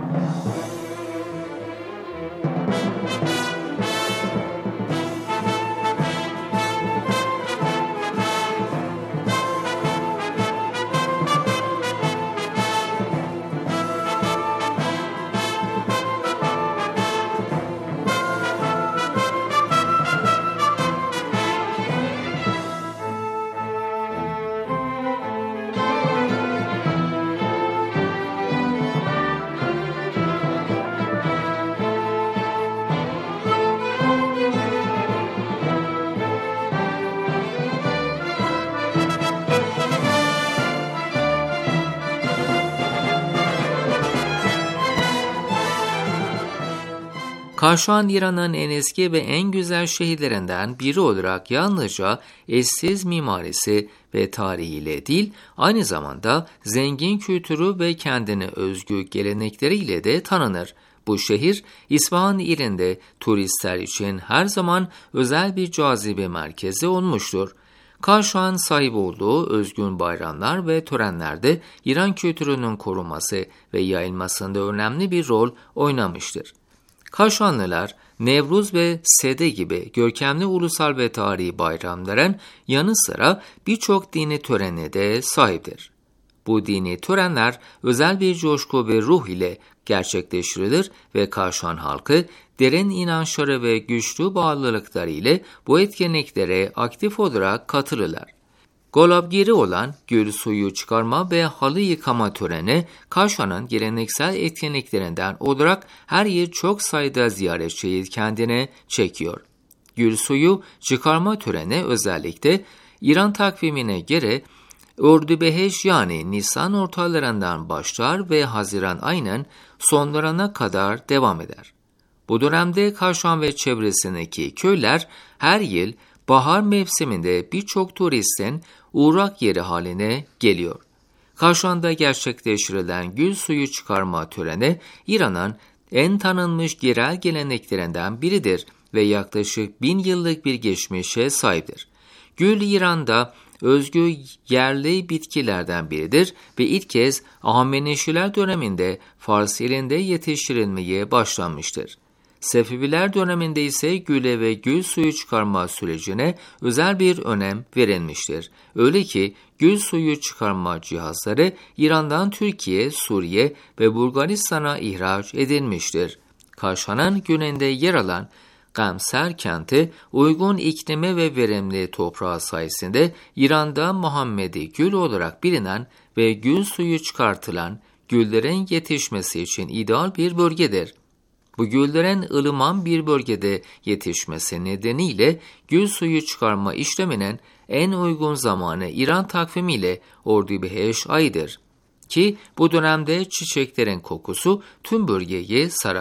Kaşan, İran'ın en eski ve en güzel şehirlerinden biri olarak yalnızca eşsiz mimarisi ve tarihiyle değil, aynı zamanda zengin kültürü ve kendine özgü gelenekleriyle de tanınır. Bu şehir, İsfahan ilinde turistler için her zaman özel bir cazibe merkezi olmuştur. Kaşan sahip olduğu özgün bayramlar ve törenlerde İran kültürünün korunması ve yayılmasında önemli bir rol oynamıştır. Kaşanlılar, Nevruz ve Sede gibi görkemli ulusal ve tarihi bayramların yanı sıra birçok dini törene de sahiptir. Bu dini törenler özel bir coşku ve ruh ile gerçekleştirilir ve Kaşan halkı derin inançları ve güçlü bağlılıkları ile bu etkinliklere aktif olarak katılırlar. Golabgiri olan gül suyu çıkarma ve halı yıkama töreni Kaşan'ın geleneksel etkinliklerinden olarak her yıl çok sayıda ziyaretçiyi kendine çekiyor. Gül suyu çıkarma töreni özellikle İran takvimine göre Ordübeheş yani Nisan ortalarından başlar ve Haziran ayının sonlarına kadar devam eder. Bu dönemde Kaşan ve çevresindeki köyler her yıl bahar mevsiminde birçok turistin uğrak yeri haline geliyor. Kaşan'da gerçekleştirilen gül suyu çıkarma töreni İran'ın en tanınmış yerel geleneklerinden biridir ve yaklaşık bin yıllık bir geçmişe sahiptir. Gül İran'da özgü yerli bitkilerden biridir ve ilk kez Ahmeneşiler döneminde Fars ilinde yetiştirilmeye başlanmıştır. Sefeviler döneminde ise güle ve gül suyu çıkarma sürecine özel bir önem verilmiştir. Öyle ki gül suyu çıkarma cihazları İran'dan Türkiye, Suriye ve Bulgaristan'a ihraç edilmiştir. Kaşan'ın güneyinde yer alan Gamser kenti uygun iklime ve verimli toprağı sayesinde İran'da Muhammedi gül olarak bilinen ve gül suyu çıkartılan güllerin yetişmesi için ideal bir bölgedir. Bu güllerin ılıman bir bölgede yetişmesi nedeniyle gül suyu çıkarma işleminin en uygun zamanı İran takvimiyle Ordübeheş ayıdır. Ki bu dönemde çiçeklerin kokusu tüm bölgeyi sarar.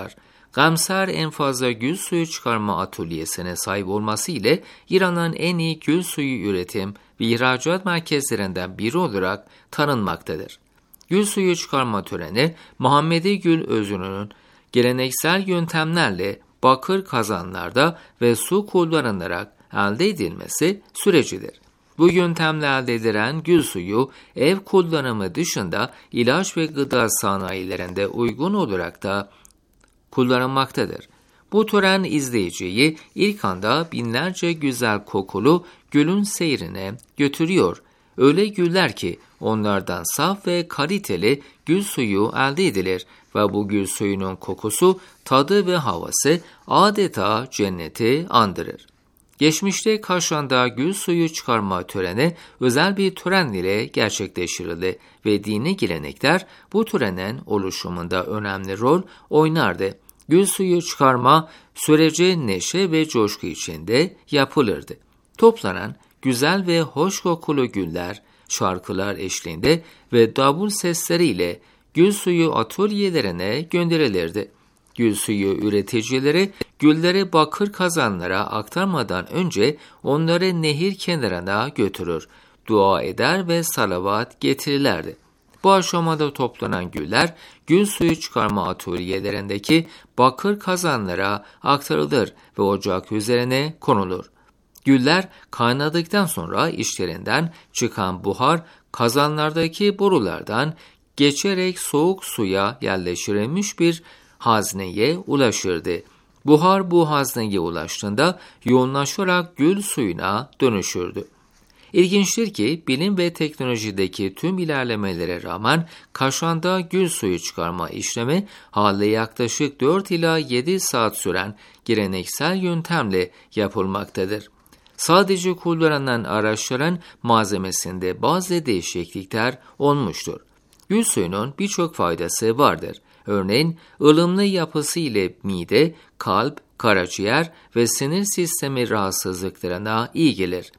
Gamser en fazla gül suyu çıkarma atölyesine sahip olması ile İran'ın en iyi gül suyu üretim ve ihracat merkezlerinden biri olarak tanınmaktadır. Gül suyu çıkarma töreni, Muhammedi gül özünün geleneksel yöntemlerle bakır kazanlarda ve su kullanılarak elde edilmesi sürecidir. Bu yöntemle elde edilen gül suyu ev kullanımı dışında ilaç ve gıda sanayilerinde uygun olarak da kullanılmaktadır. Bu tören izleyiciyi ilk anda binlerce güzel kokulu gülün seyrine götürüyor. Öyle güller ki onlardan saf ve kaliteli gül suyu elde edilir ve bu gül suyunun kokusu, tadı ve havası adeta cenneti andırır. Geçmişte Kaşan'da gül suyu çıkarma töreni özel bir tören ile gerçekleştirildi ve dini gelenekler bu törenin oluşumunda önemli rol oynardı. Gül suyu çıkarma süreci neşe ve coşku içinde yapılırdı. Toplanan güzel ve hoş kokulu güller, şarkılar eşliğinde ve davul sesleriyle gül suyu atölyelerine gönderilirdi. Gül suyu üreticileri gülleri bakır kazanlara aktarmadan önce onları nehir kenarına götürür, dua eder ve salavat getirirlerdi. Bu aşamada toplanan güller gül suyu çıkarma atölyelerindeki bakır kazanlara aktarılır ve ocak üzerine konulur. Güller kaynadıktan sonra içlerinden çıkan buhar kazanlardaki borulardan geçerek soğuk suya yerleştirilmiş bir hazneye ulaşırdı. Buhar bu hazneye ulaştığında yoğunlaşarak gül suyuna dönüşürdü. İlginçtir ki bilim ve teknolojideki tüm ilerlemelere rağmen Kaşan'da gül suyu çıkarma işlemi hala yaklaşık dört ila yedi saat süren geleneksel yöntemle yapılmaktadır. Sadece kullanılan araçların malzemesinde bazı değişiklikler olmuştur. Gül suyunun birçok faydası vardır. Örneğin ılımlı yapısı ile mide, kalp, karaciğer ve sinir sistemi rahatsızlıklarına iyi gelir.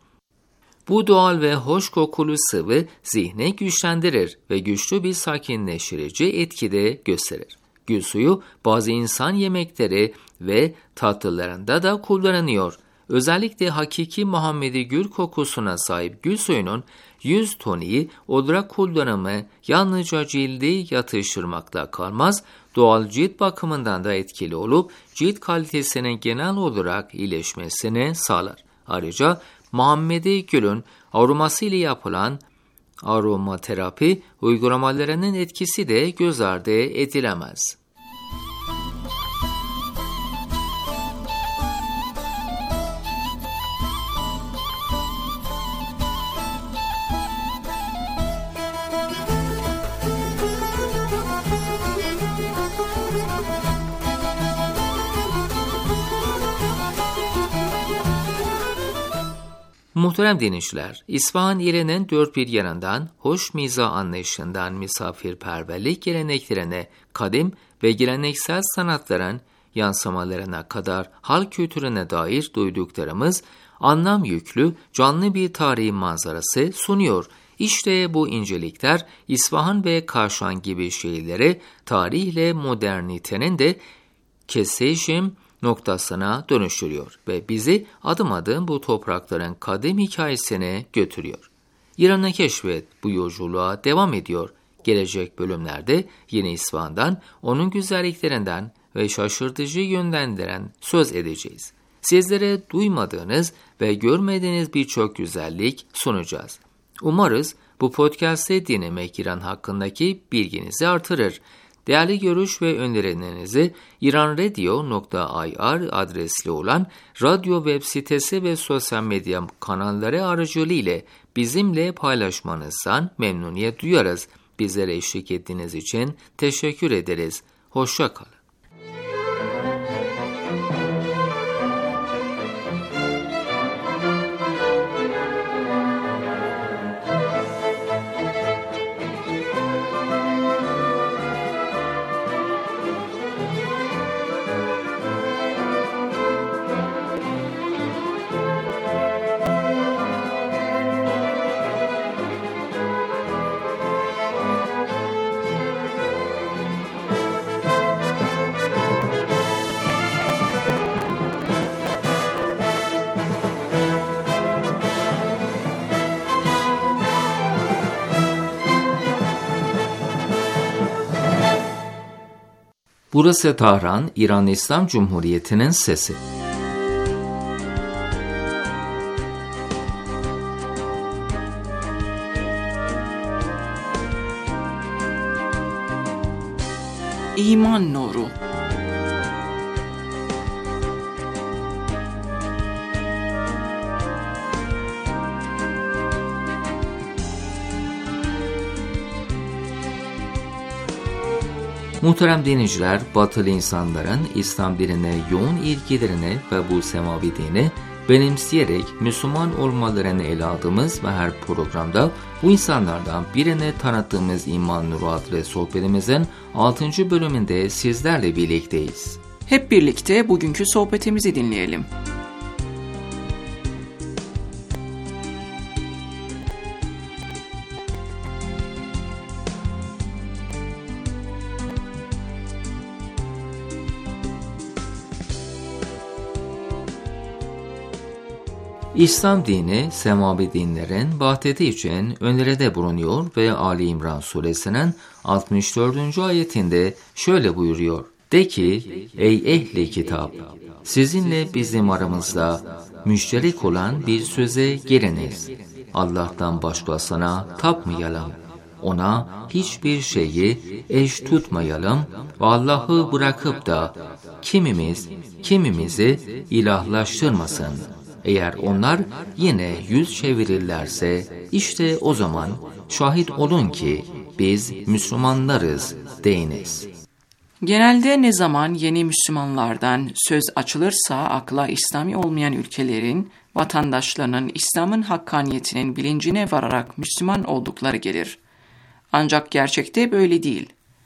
Bu doğal ve hoş kokulu sıvı zihni güçlendirir ve güçlü bir sakinleştirici etkide gösterir. Gül suyu bazı insan yemekleri ve tatlılarında da kullanılıyor. Özellikle hakiki Muhammedi gül kokusuna sahip gül suyunun yüz toniği olarak kullanımı yalnızca cildi yatıştırmakla kalmaz, doğal cilt bakımından da etkili olup cilt kalitesinin genel olarak iyileşmesini sağlar. Ayrıca Muhammedi gülün aroması ile yapılan aromaterapi uygulamalarının etkisi de göz ardı edilemez. Muhterem dinleyiciler, İsfahan ilinin dört bir yanından, hoş mizah anlayışından misafirperverlik geleneklerine, kadim ve geleneksel sanatların yansımalarına kadar hal kültürüne dair duyduklarımız, anlam yüklü, canlı bir tarihi manzarası sunuyor. İşte bu incelikler, İsfahan ve Kaşan gibi şehirleri tarihle modernitenin de kesişim noktasına dönüştürüyor ve bizi adım adım bu toprakların kadim hikayesine götürüyor. İran'ı keşfet bu yolculuğa devam ediyor. Gelecek bölümlerde yine İsfahan'dan, onun güzelliklerinden ve şaşırtıcı yönlendiren söz edeceğiz. Sizlere duymadığınız ve görmediğiniz birçok güzellik sunacağız. Umarız bu podcast'ı dinlemek İran hakkındaki bilginizi artırır. Değerli görüş ve önerilerinizi iranradio nokta i r adresli olan radyo web sitesi ve sosyal medya kanalları aracılığıyla bizimle paylaşmanızdan memnuniyet duyarız. Bizlere eşlik ettiğiniz için teşekkür ederiz. Hoşça kalın. Burası Tahran, İran İslam Cumhuriyeti'nin sesi. İman Nuru. Muhterem dinleyiciler, batılı insanların İslam dinine yoğun ilgilerini ve bu semavi dini benimseyerek Müslüman olmalarını ele aldığımız ve her programda bu insanlardan birine tanıttığımız İman Nuru adlı sohbetimizin altıncı bölümünde sizlerle birlikteyiz. Hep birlikte bugünkü sohbetimizi dinleyelim. İslam dini, semavi dinlerin vahdeti için öneride bulunuyor ve Ali İmran suresinin altmış dördüncü ayetinde şöyle buyuruyor. De ki, ey ehli kitap, sizinle bizim aramızda müşterek olan bir söze geliniz. Allah'tan başkasına tapmayalım. Ona hiçbir şeyi eş tutmayalım ve Allah'ı bırakıp da kimimiz kimimizi ilahlaştırmasın. Eğer onlar yine yüz çevirirlerse işte o zaman şahit olun ki biz Müslümanlarız deyiniz. Genelde ne zaman yeni Müslümanlardan söz açılırsa akla İslami olmayan ülkelerin vatandaşlarının İslam'ın hakkaniyetinin bilincine vararak Müslüman oldukları gelir. Ancak gerçekte böyle değil.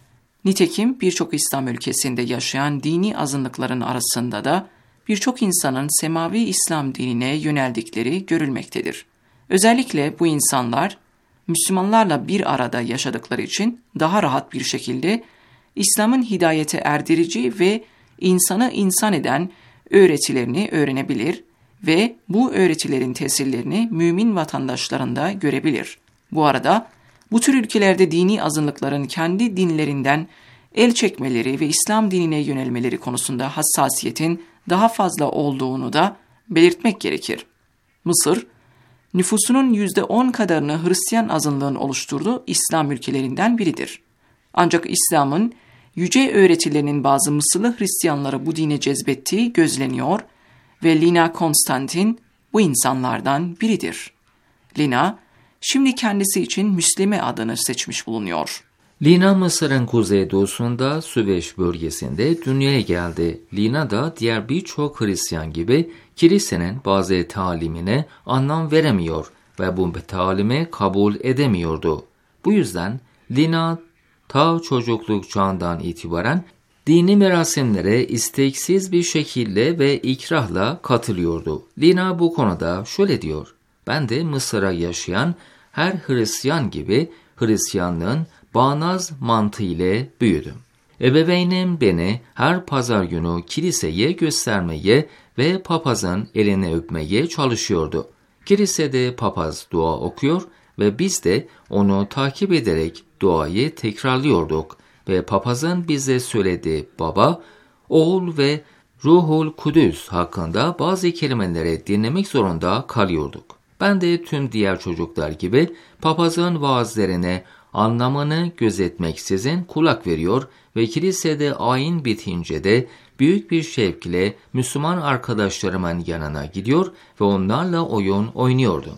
Nitekim birçok İslam ülkesinde yaşayan dini azınlıkların arasında da birçok insanın semavi İslam dinine yöneldikleri görülmektedir. Özellikle bu insanlar Müslümanlarla bir arada yaşadıkları için daha rahat bir şekilde İslam'ın hidayete erdirici ve insanı insan eden öğretilerini öğrenebilir ve bu öğretilerin tesirlerini mümin vatandaşlarında görebilir. Bu arada bu tür ülkelerde dini azınlıkların kendi dinlerinden el çekmeleri ve İslam dinine yönelmeleri konusunda hassasiyetin daha fazla olduğunu da belirtmek gerekir. Mısır, nüfusunun yüzde on kadarını Hristiyan azınlığın oluşturduğu İslam ülkelerinden biridir. Ancak İslam'ın yüce öğretilerinin bazı Mısırlı Hristiyanları bu dine cezbettiği gözleniyor ve Lina Konstantin bu insanlardan biridir. Lina, şimdi kendisi için Müslime adını seçmiş bulunuyor. Lina Mısır'ın kuzeydoğusunda Süveyş bölgesinde dünyaya geldi. Lina da diğer birçok Hristiyan gibi kilisenin bazı talimine anlam veremiyor ve bu talimi kabul edemiyordu. Bu yüzden Lina ta çocukluk çağından itibaren dini merasimlere isteksiz bir şekilde ve ikrahla katılıyordu. Lina bu konuda şöyle diyor: ben de Mısır'a yaşayan her Hristiyan gibi Hristiyanlığın bağnaz mantığı ile büyüdüm. Ebeveynim beni her pazar günü kiliseye göstermeye ve papazın elini öpmeye çalışıyordu. Kilisede papaz dua okuyor ve biz de onu takip ederek duayı tekrarlıyorduk ve papazın bize söylediği Baba, Oğul ve Ruhul Kudüs hakkında bazı kelimeleri dinlemek zorunda kalıyorduk. Ben de tüm diğer çocuklar gibi papazın vaazlerine anlamını gözetmeksizin kulak veriyor ve kilisede ayin bitince de büyük bir şevkle Müslüman arkadaşlarımın yanına gidiyor ve onlarla oyun oynuyordum.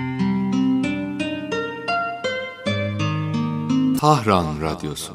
Tahran Radyosu.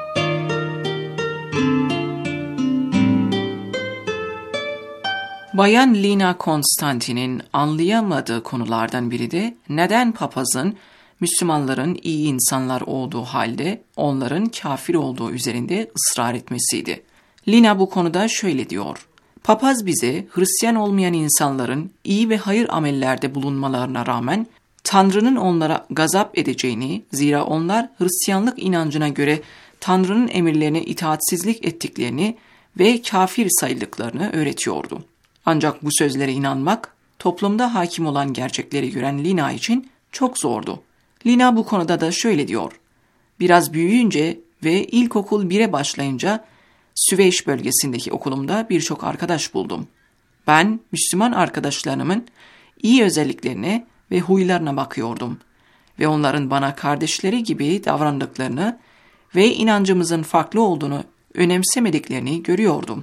Bayan Lina Konstantin'in anlayamadığı konulardan biri de neden papazın Müslümanların iyi insanlar olduğu halde onların kafir olduğu üzerinde ısrar etmesiydi. Lina bu konuda şöyle diyor: papaz bize Hristiyan olmayan insanların iyi ve hayır amellerde bulunmalarına rağmen Tanrı'nın onlara gazap edeceğini, zira onlar Hristiyanlık inancına göre Tanrı'nın emirlerine itaatsizlik ettiklerini ve kafir sayıldıklarını öğretiyordu. Ancak bu sözlere inanmak, toplumda hakim olan gerçekleri gören Lina için çok zordu. Lina bu konuda da şöyle diyor: biraz büyüyünce ve ilkokul bire başlayınca Süveyş bölgesindeki okulumda birçok arkadaş buldum. Ben Müslüman arkadaşlarımın iyi özelliklerine ve huylarına bakıyordum ve onların bana kardeşleri gibi davrandıklarını ve inancımızın farklı olduğunu önemsemediklerini görüyordum.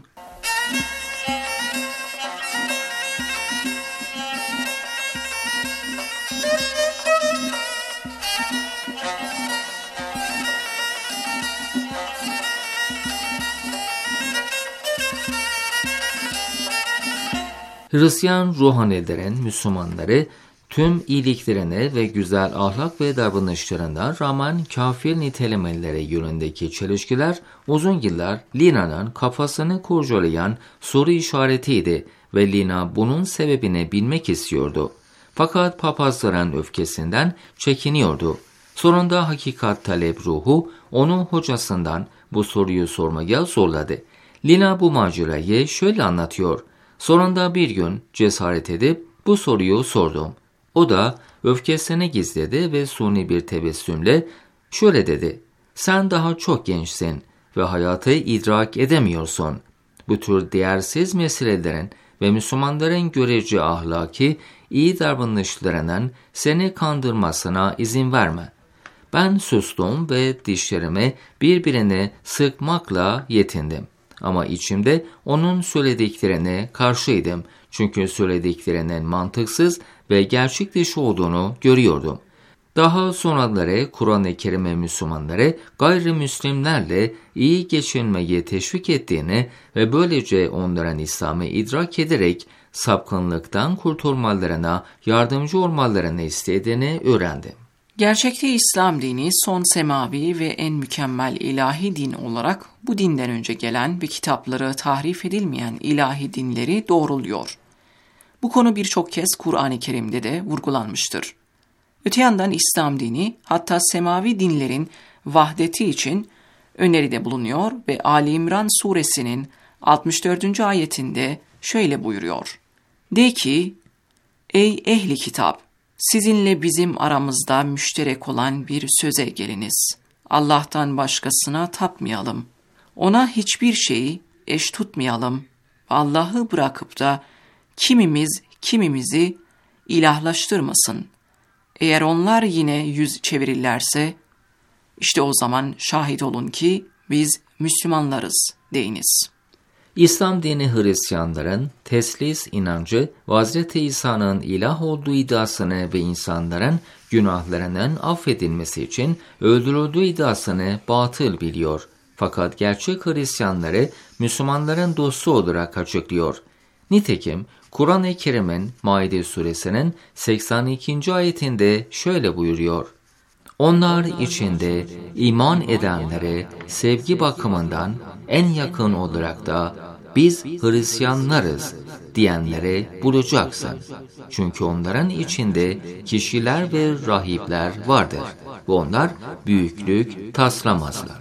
Hristiyan ruhanilerin Müslümanları tüm iyiliklerine ve güzel ahlak ve davranışlarına rağmen kafir nitelemeleri yönündeki çelişkiler uzun yıllar Lina'nın kafasını kurcalayan soru işaretiydi ve Lina bunun sebebini bilmek istiyordu. Fakat papazların öfkesinden çekiniyordu. Sonunda hakikat talep ruhu onu hocasından bu soruyu sormaya zorladı. Lina bu macerayı şöyle anlatıyor. Sonunda bir gün cesaret edip bu soruyu sordum. O da öfkesini gizledi ve suni bir tebessümle şöyle dedi. Sen daha çok gençsin ve hayatı idrak edemiyorsun. Bu tür değersiz meselelerin ve Müslümanların görece ahlaki iyi davranışlarının seni kandırmasına izin verme. Ben sustum ve dişlerimi birbirine sıkmakla yetindim. Ama içimde onun söylediklerine karşıydım. Çünkü söylediklerinin mantıksız ve gerçek dışı olduğunu görüyordum. Daha sonraları Kur'an-ı Kerim'e Müslümanları gayrimüslimlerle iyi geçinmeyi teşvik ettiğini ve böylece onların İslam'ı idrak ederek sapkınlıktan kurtulmalarına yardımcı olmalarını istediğini öğrendim. Gerçekte İslam dini son semavi ve en mükemmel ilahi din olarak bu dinden önce gelen ve kitapları tahrif edilmeyen ilahi dinleri doğruluyor. Bu konu birçok kez Kur'an-ı Kerim'de de vurgulanmıştır. Öte yandan İslam dini hatta semavi dinlerin vahdeti için öneride bulunuyor ve Ali İmran suresinin altmış dördüncü ayetinde şöyle buyuruyor. De ki, ey ehli kitap! Sizinle bizim aramızda müşterek olan bir söze geliniz. Allah'tan başkasına tapmayalım. Ona hiçbir şeyi eş tutmayalım. Allah'ı bırakıp da kimimiz kimimizi ilahlaştırmasın. Eğer onlar yine yüz çevirirlerse, işte o zaman şahit olun ki biz Müslümanlarız deyiniz. İslam dini Hristiyanların teslis inancı ve Hazreti İsa'nın ilah olduğu iddiasını ve insanların günahlarının affedilmesi için öldürüldüğü iddiasını batıl biliyor. Fakat gerçek Hristiyanları Müslümanların dostu olarak açıklıyor. Nitekim Kur'an-ı Kerim'in Maide suresinin seksen ikinci ayetinde şöyle buyuruyor. Onlar içinde iman edenlere sevgi bakımından en yakın olarak da biz Hristiyanlarız diyenlere bulacaksın. Çünkü onların içinde kişiler ve rahipler vardır ve onlar büyüklük taslamazlar.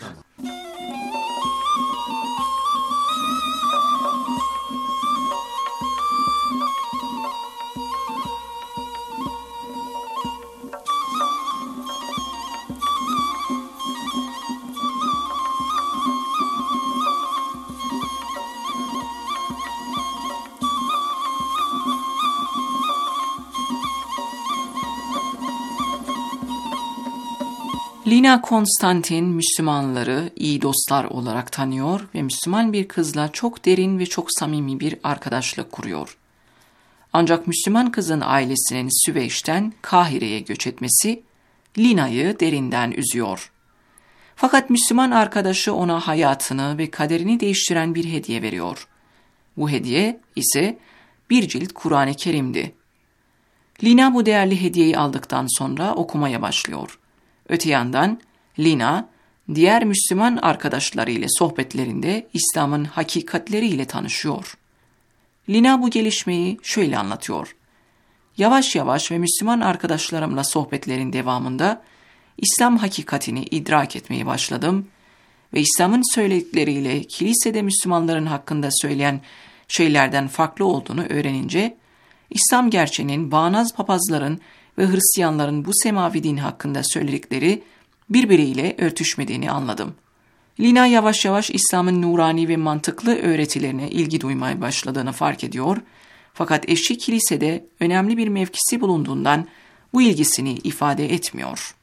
Lina Konstantin Müslümanları iyi dostlar olarak tanıyor ve Müslüman bir kızla çok derin ve çok samimi bir arkadaşlık kuruyor. Ancak Müslüman kızın ailesinin Süveyş'ten Kahire'ye göç etmesi Lina'yı derinden üzüyor. Fakat Müslüman arkadaşı ona hayatını ve kaderini değiştiren bir hediye veriyor. Bu hediye ise bir cilt Kur'an-ı Kerim'di. Lina bu değerli hediyeyi aldıktan sonra okumaya başlıyor. Öte yandan Lina, diğer Müslüman arkadaşlarıyla sohbetlerinde İslam'ın hakikatleriyle tanışıyor. Lina bu gelişmeyi şöyle anlatıyor. Yavaş yavaş ve Müslüman arkadaşlarımla sohbetlerin devamında İslam hakikatini idrak etmeye başladım ve İslam'ın söyledikleriyle kilisede Müslümanların hakkında söyleyen şeylerden farklı olduğunu öğrenince, İslam gerçeğinin bağnaz papazların ve Hristiyanların bu semavi din hakkında söyledikleri birbiriyle örtüşmediğini anladım. Lina yavaş yavaş İslam'ın nurani ve mantıklı öğretilerine ilgi duymaya başladığını fark ediyor. Fakat eşi kilisede önemli bir mevkisi bulunduğundan bu ilgisini ifade etmiyor.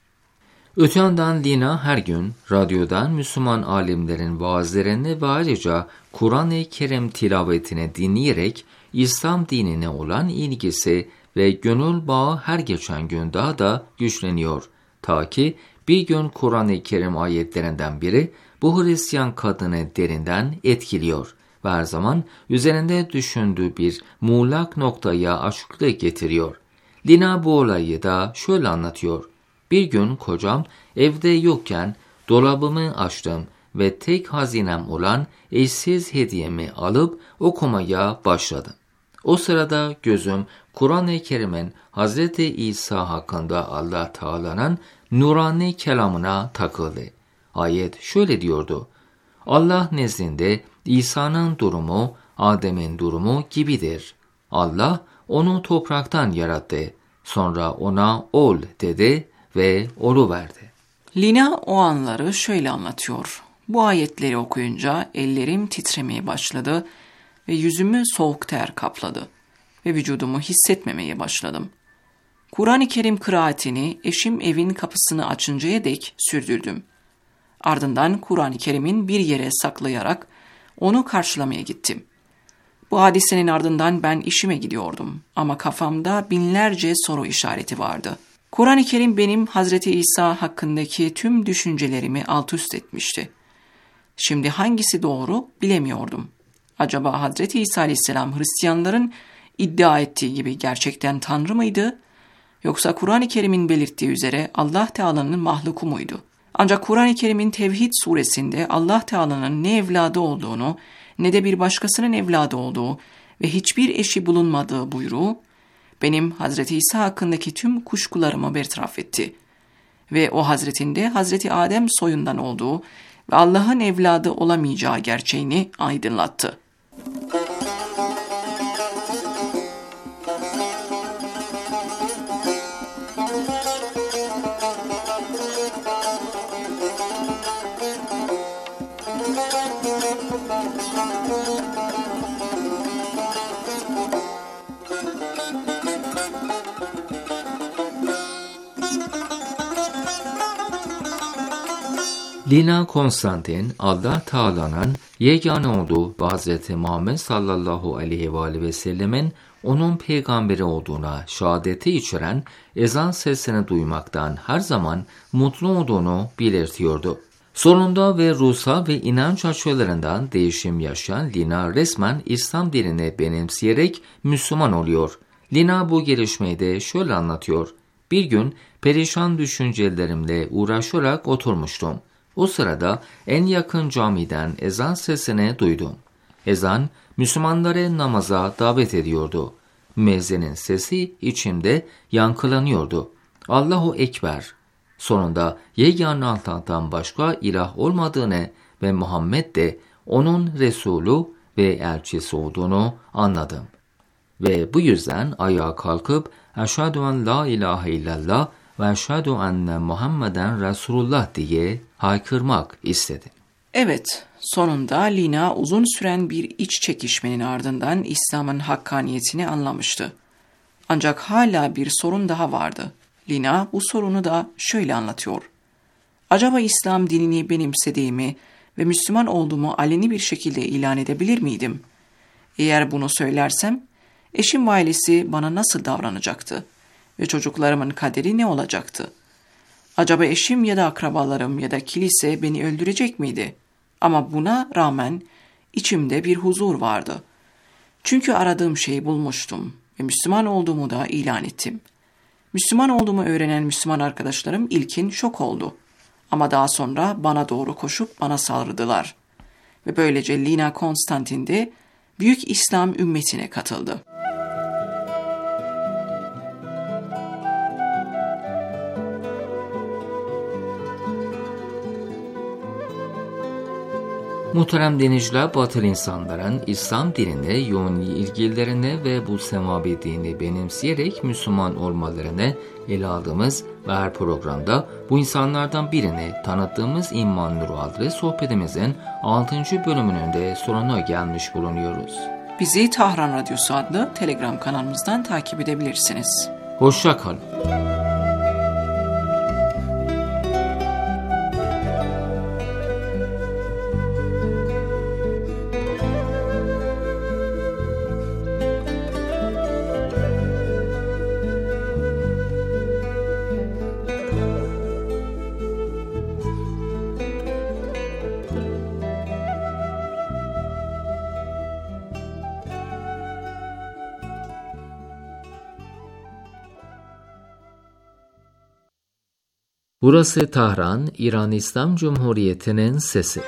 Öte yandan Lina her gün radyodan Müslüman alimlerin vaazlerini ve ayrıca Kur'an-ı Kerim tilavetini dinleyerek İslam dinine olan ilgisi ve gönül bağı her geçen gün daha da güçleniyor. Ta ki bir gün Kur'an-ı Kerim ayetlerinden biri bu Hristiyan kadını derinden etkiliyor ve her zaman üzerinde düşündüğü bir muğlak noktaya açıklık getiriyor. Lina bu olayı da şöyle anlatıyor. Bir gün kocam evde yokken dolabımı açtım ve tek hazinem olan eşsiz hediyemi alıp okumaya başladım. O sırada gözüm Kur'an-ı Kerim'in Hazreti İsa hakkında Allah Teala'nın nurani kelamına takıldı. Ayet şöyle diyordu. Allah nezdinde İsa'nın durumu Adem'in durumu gibidir. Allah onu topraktan yarattı. Sonra ona ol dedi ve oluverdi. Lina o anları şöyle anlatıyor. Bu ayetleri okuyunca ellerim titremeye başladı ve yüzümü soğuk ter kapladı ve vücudumu hissetmemeye başladım. Kur'an-ı Kerim kıraatini eşim evin kapısını açıncaya dek sürdürdüm. Ardından Kur'an-ı Kerim'in bir yere saklayarak onu karşılamaya gittim. Bu hadisenin ardından ben işime gidiyordum ama kafamda binlerce soru işareti vardı. Kur'an-ı Kerim benim Hazreti İsa hakkındaki tüm düşüncelerimi alt üst etmişti. Şimdi hangisi doğru bilemiyordum. Acaba Hazreti İsa Aleyhisselam Hristiyanların iddia ettiği gibi gerçekten Tanrı mıydı? Yoksa Kur'an-ı Kerim'in belirttiği üzere Allah Teala'nın mahluku muydu? Ancak Kur'an-ı Kerim'in Tevhid suresinde Allah Teala'nın ne evladı olduğunu ne de bir başkasının evladı olduğu ve hiçbir eşi bulunmadığı buyruğu benim Hazreti İsa hakkındaki tüm kuşkularımı bertaraf etti. Ve o Hazretinde Hazreti Adem soyundan olduğu ve Allah'ın evladı olamayacağı gerçeğini aydınlattı. Lina Konstantin, Allah Teala'nın yegane olduğu ve Hazreti Muhammed sallallahu aleyhi ve aleyhi ve sellemin onun peygamberi olduğuna şehadeti içeren ezan sesini duymaktan her zaman mutlu olduğunu belirtiyordu. Sonunda ve ruhsal ve inanç açılarından değişim yaşayan Lina resmen İslam dinini benimseyerek Müslüman oluyor. Lina bu gelişmeyi de şöyle anlatıyor. Bir gün perişan düşüncelerimle uğraşarak oturmuştum. O sırada en yakın camiden ezan sesini duydum. Ezan, Müslümanları namaza davet ediyordu. Müezzinin sesi içimde yankılanıyordu. Allahu Ekber. Sonunda yegane Allah'tan başka ilah olmadığını ve Muhammed de onun Resulü ve elçisi olduğunu anladım. Ve bu yüzden ayağa kalkıp Eşhedü en la ilahe illallah ve eşhedü enne Muhammeden Resulullah diye haykırmak istedi. Evet, sonunda Lina uzun süren bir iç çekişmenin ardından İslam'ın hakkaniyetini anlamıştı. Ancak hala bir sorun daha vardı. Lina bu sorunu da şöyle anlatıyor. Acaba İslam dinini benimsediğimi ve Müslüman olduğumu aleni bir şekilde ilan edebilir miydim? Eğer bunu söylersem, eşim ve ailesi bana nasıl davranacaktı? Ve çocuklarımın kaderi ne olacaktı? Acaba eşim ya da akrabalarım ya da kilise beni öldürecek miydi? Ama buna rağmen içimde bir huzur vardı. Çünkü aradığım şeyi bulmuştum ve Müslüman olduğumu da ilan ettim. Müslüman olduğumu öğrenen Müslüman arkadaşlarım ilkin şok oldu. Ama daha sonra bana doğru koşup bana saldırdılar. Ve böylece Lina Konstantin de büyük İslam ümmetine katıldı. Muhterem dinleyiciler, batıl insanların İslam dinine yoğun ilgilerine ve bu semavi dini benimseyerek Müslüman olmalarını ele aldığımız Ve her programda bu insanlardan birini tanıttığımız İmman Nuru adlı sohbetimizin altıncı bölümünün de sonuna gelmiş bulunuyoruz. Bizi Tahran Radyosu adlı Telegram kanalımızdan takip edebilirsiniz. Hoşça kalın. Burası Tahran, İran İslam Cumhuriyeti'nin sesi.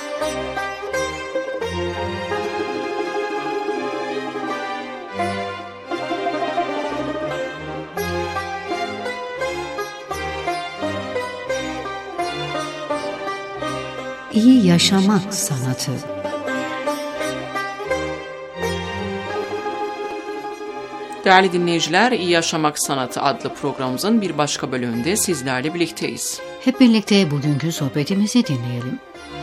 İyi yaşamak sanatı. Değerli dinleyiciler, İyi Yaşamak Sanatı adlı programımızın bir başka bölümünde sizlerle birlikteyiz. Hep birlikte bugünkü sohbetimizi dinleyelim.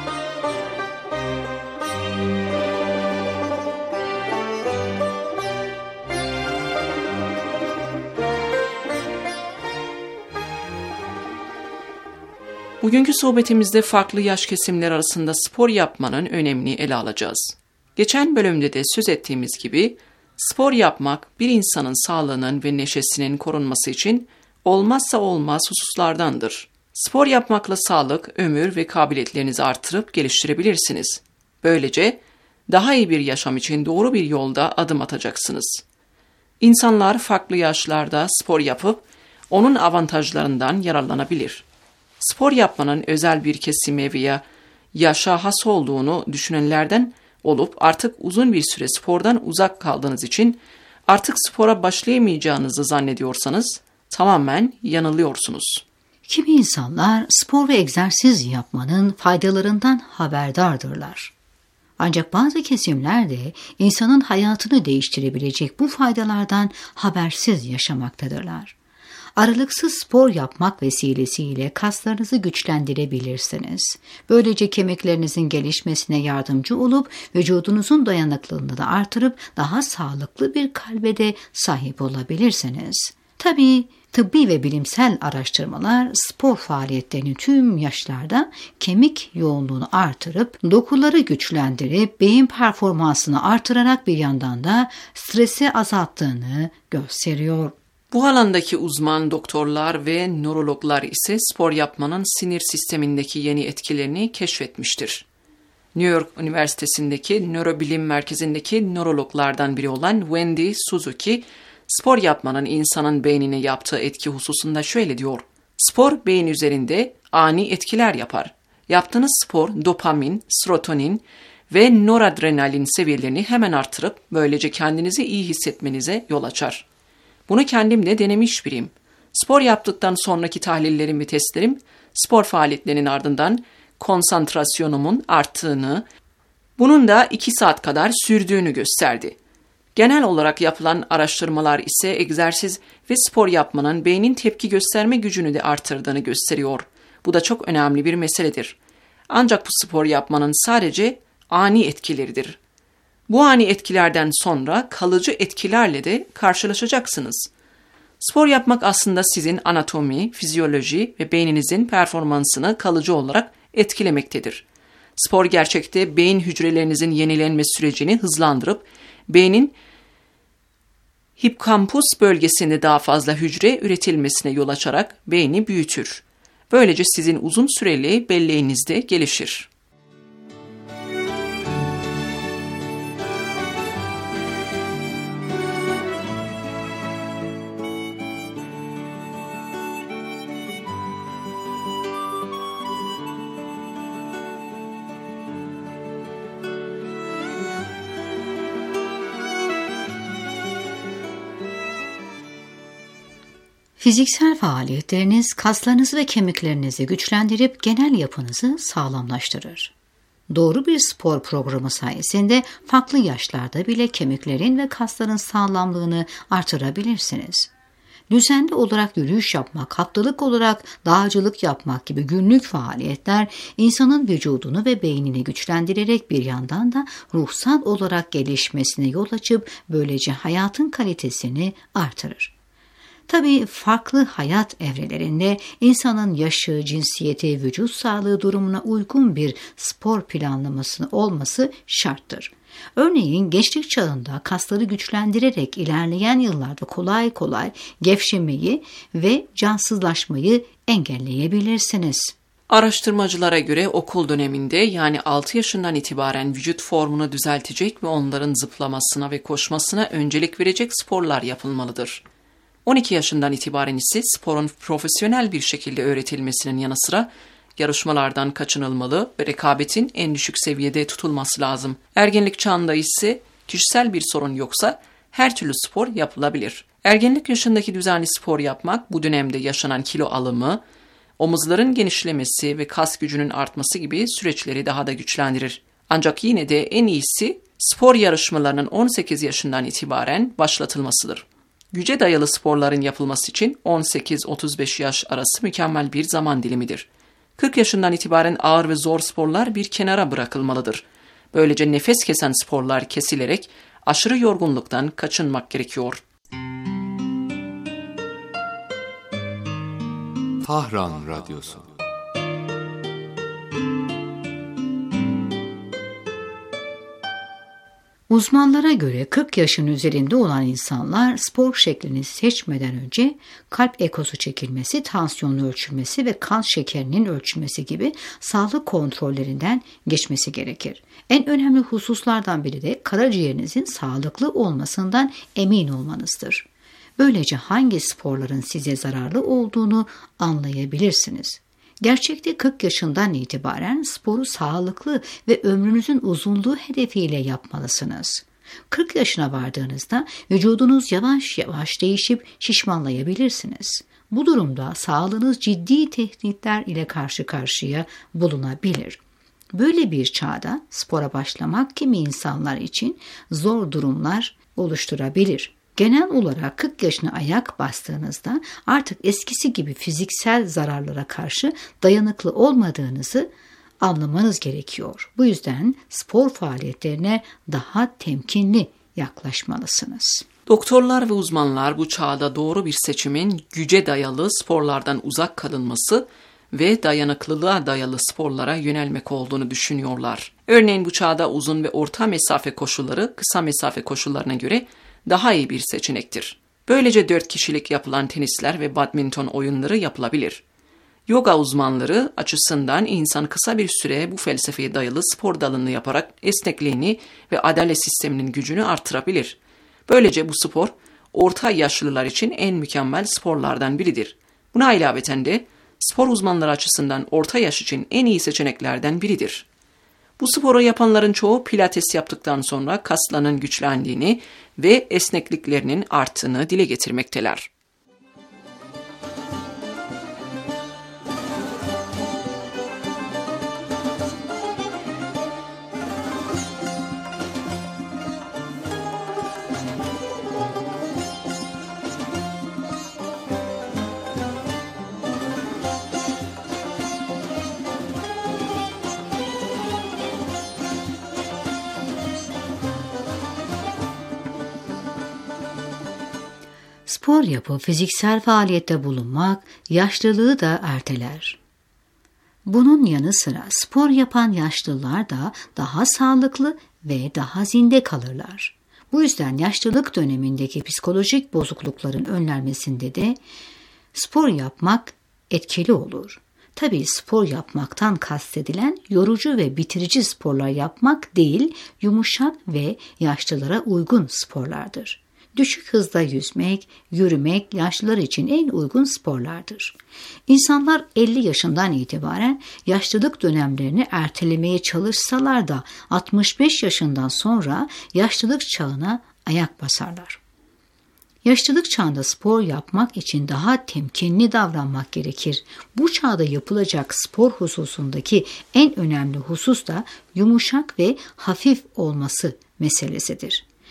Bugünkü sohbetimizde farklı yaş kesimleri arasında spor yapmanın önemini ele alacağız. Geçen bölümde de söz ettiğimiz gibi, spor yapmak bir insanın sağlığının ve neşesinin korunması için olmazsa olmaz hususlardandır. Spor yapmakla sağlık, ömür ve kabiliyetlerinizi artırıp geliştirebilirsiniz. Böylece daha iyi bir yaşam için doğru bir yolda adım atacaksınız. İnsanlar farklı yaşlarda spor yapıp onun avantajlarından yararlanabilir. Spor yapmanın özel bir kesime veya yaşa has olduğunu düşünenlerden olup artık uzun bir süre spordan uzak kaldığınız için artık spora başlayamayacağınızı zannediyorsanız tamamen yanılıyorsunuz. Kimi insanlar spor ve egzersiz yapmanın faydalarından haberdardırlar. Ancak bazı kesimler de insanın hayatını değiştirebilecek bu faydalardan habersiz yaşamaktadırlar. Aralıksız spor yapmak vesilesiyle kaslarınızı güçlendirebilirsiniz. Böylece kemiklerinizin gelişmesine yardımcı olup vücudunuzun dayanıklılığını da artırıp daha sağlıklı bir kalbe de sahip olabilirsiniz. Tabii tıbbi ve bilimsel araştırmalar spor faaliyetlerinin tüm yaşlarda kemik yoğunluğunu artırıp dokuları güçlendirip beyin performansını artırarak bir yandan da stresi azalttığını gösteriyor. Bu alandaki uzman doktorlar ve nörologlar ise spor yapmanın sinir sistemindeki yeni etkilerini keşfetmiştir. New York Üniversitesi'ndeki nörobilim merkezindeki nörologlardan biri olan Wendy Suzuki, spor yapmanın insanın beynine yaptığı etki hususunda şöyle diyor: Spor beyin üzerinde ani etkiler yapar. Yaptığınız spor dopamin, serotonin ve noradrenalin seviyelerini hemen artırıp böylece kendinizi iyi hissetmenize yol açar. Bunu kendim de denemiş biriyim. Spor yaptıktan sonraki tahlillerim ve testlerim, spor faaliyetlerinin ardından konsantrasyonumun arttığını, bunun da iki saat kadar sürdüğünü gösterdi. Genel olarak yapılan araştırmalar ise egzersiz ve spor yapmanın beynin tepki gösterme gücünü de artırdığını gösteriyor. Bu da çok önemli bir meseledir. Ancak bu spor yapmanın sadece ani etkileridir. Bu ani etkilerden sonra kalıcı etkilerle de karşılaşacaksınız. Spor yapmak aslında sizin anatomi, fizyoloji ve beyninizin performansını kalıcı olarak etkilemektedir. Spor gerçekte beyin hücrelerinizin yenilenme sürecini hızlandırıp beynin hippokampus bölgesinde daha fazla hücre üretilmesine yol açarak beyni büyütür. Böylece sizin uzun süreli belleğiniz de gelişir. Fiziksel faaliyetleriniz kaslarınızı ve kemiklerinizi güçlendirip genel yapınızı sağlamlaştırır. Doğru bir spor programı sayesinde farklı yaşlarda bile kemiklerin ve kasların sağlamlığını artırabilirsiniz. Düzenli olarak yürüyüş yapmak, haftalık olarak dağcılık yapmak gibi günlük faaliyetler insanın vücudunu ve beynini güçlendirerek bir yandan da ruhsal olarak gelişmesine yol açıp böylece hayatın kalitesini artırır. Tabii farklı hayat evrelerinde insanın yaşı, cinsiyeti, vücut sağlığı durumuna uygun bir spor planlaması olması şarttır. Örneğin gençlik çağında kasları güçlendirerek ilerleyen yıllarda kolay kolay gevşemeyi ve cansızlaşmayı engelleyebilirsiniz. Araştırmacılara göre okul döneminde yani altı yaşından itibaren vücut formunu düzeltecek ve onların zıplamasına ve koşmasına öncelik verecek sporlar yapılmalıdır. on iki yaşından itibaren ise sporun profesyonel bir şekilde öğretilmesinin yanı sıra yarışmalardan kaçınılmalı ve rekabetin en düşük seviyede tutulması lazım. Ergenlik çağında ise kişisel bir sorun yoksa her türlü spor yapılabilir. Ergenlik yaşındaki düzenli spor yapmak bu dönemde yaşanan kilo alımı, omuzların genişlemesi ve kas gücünün artması gibi süreçleri daha da güçlendirir. Ancak yine de en iyisi spor yarışmalarının on sekiz yaşından itibaren başlatılmasıdır. Güce dayalı sporların yapılması için on sekiz otuz beş yaş arası mükemmel bir zaman dilimidir. kırk yaşından itibaren ağır ve zor sporlar bir kenara bırakılmalıdır. Böylece nefes kesen sporlar kesilerek aşırı yorgunluktan kaçınmak gerekiyor. Tahran Radyosu. Uzmanlara göre kırk yaşın üzerinde olan insanlar spor şeklini seçmeden önce kalp ekosu çekilmesi, tansiyonun ölçülmesi ve kan şekerinin ölçülmesi gibi sağlık kontrollerinden geçmesi gerekir. En önemli hususlardan biri de karaciğerinizin sağlıklı olmasından emin olmanızdır. Böylece hangi sporların size zararlı olduğunu anlayabilirsiniz. Gerçekte kırk yaşından itibaren sporu sağlıklı ve ömrünüzün uzunluğu hedefiyle yapmalısınız. kırk yaşına vardığınızda vücudunuz yavaş yavaş değişip şişmanlayabilirsiniz. Bu durumda sağlığınız ciddi tehditler ile karşı karşıya bulunabilir. Böyle bir çağda spora başlamak kimi insanlar için zor durumlar oluşturabilir. Genel olarak kırk yaşına ayak bastığınızda artık eskisi gibi fiziksel zararlara karşı dayanıklı olmadığınızı anlamanız gerekiyor. Bu yüzden spor faaliyetlerine daha temkinli yaklaşmalısınız. Doktorlar ve uzmanlar bu çağda doğru bir seçimin güce dayalı sporlardan uzak kalınması ve dayanıklılığa dayalı sporlara yönelmek olduğunu düşünüyorlar. Örneğin bu çağda uzun ve orta mesafe koşuları kısa mesafe koşullarına göre daha iyi bir seçenektir. Böylece dört kişilik yapılan tenisler ve badminton oyunları yapılabilir. Yoga uzmanları açısından insan kısa bir süre bu felsefeye dayalı spor dalını yaparak esnekliğini ve adalet sisteminin gücünü artırabilir. Böylece bu spor orta yaşlılar için en mükemmel sporlardan biridir. Buna ilaveten de spor uzmanları açısından orta yaş için en iyi seçeneklerden biridir. Bu sporu yapanların çoğu pilates yaptıktan sonra kaslarının güçlendiğini ve esnekliklerinin arttığını dile getirmekteler. Spor yapıp fiziksel faaliyette bulunmak yaşlılığı da erteler. Bunun yanı sıra spor yapan yaşlılar da daha sağlıklı ve daha zinde kalırlar. Bu yüzden yaşlılık dönemindeki psikolojik bozuklukların önlenmesinde de spor yapmak etkili olur. Tabii spor yapmaktan kastedilen yorucu ve bitirici sporlar yapmak değil, yumuşak ve yaşlılara uygun sporlardır. Düşük hızda yüzmek, yürümek yaşlılar için en uygun sporlardır. İnsanlar elli yaşından itibaren yaşlılık dönemlerini ertelemeye çalışsalar da altmış beş yaşından sonra yaşlılık çağına ayak basarlar. Yaşlılık çağında spor yapmak için daha temkinli davranmak gerekir. Bu çağda yapılacak spor hususundaki en önemli husus da yumuşak ve hafif olması meselesidir.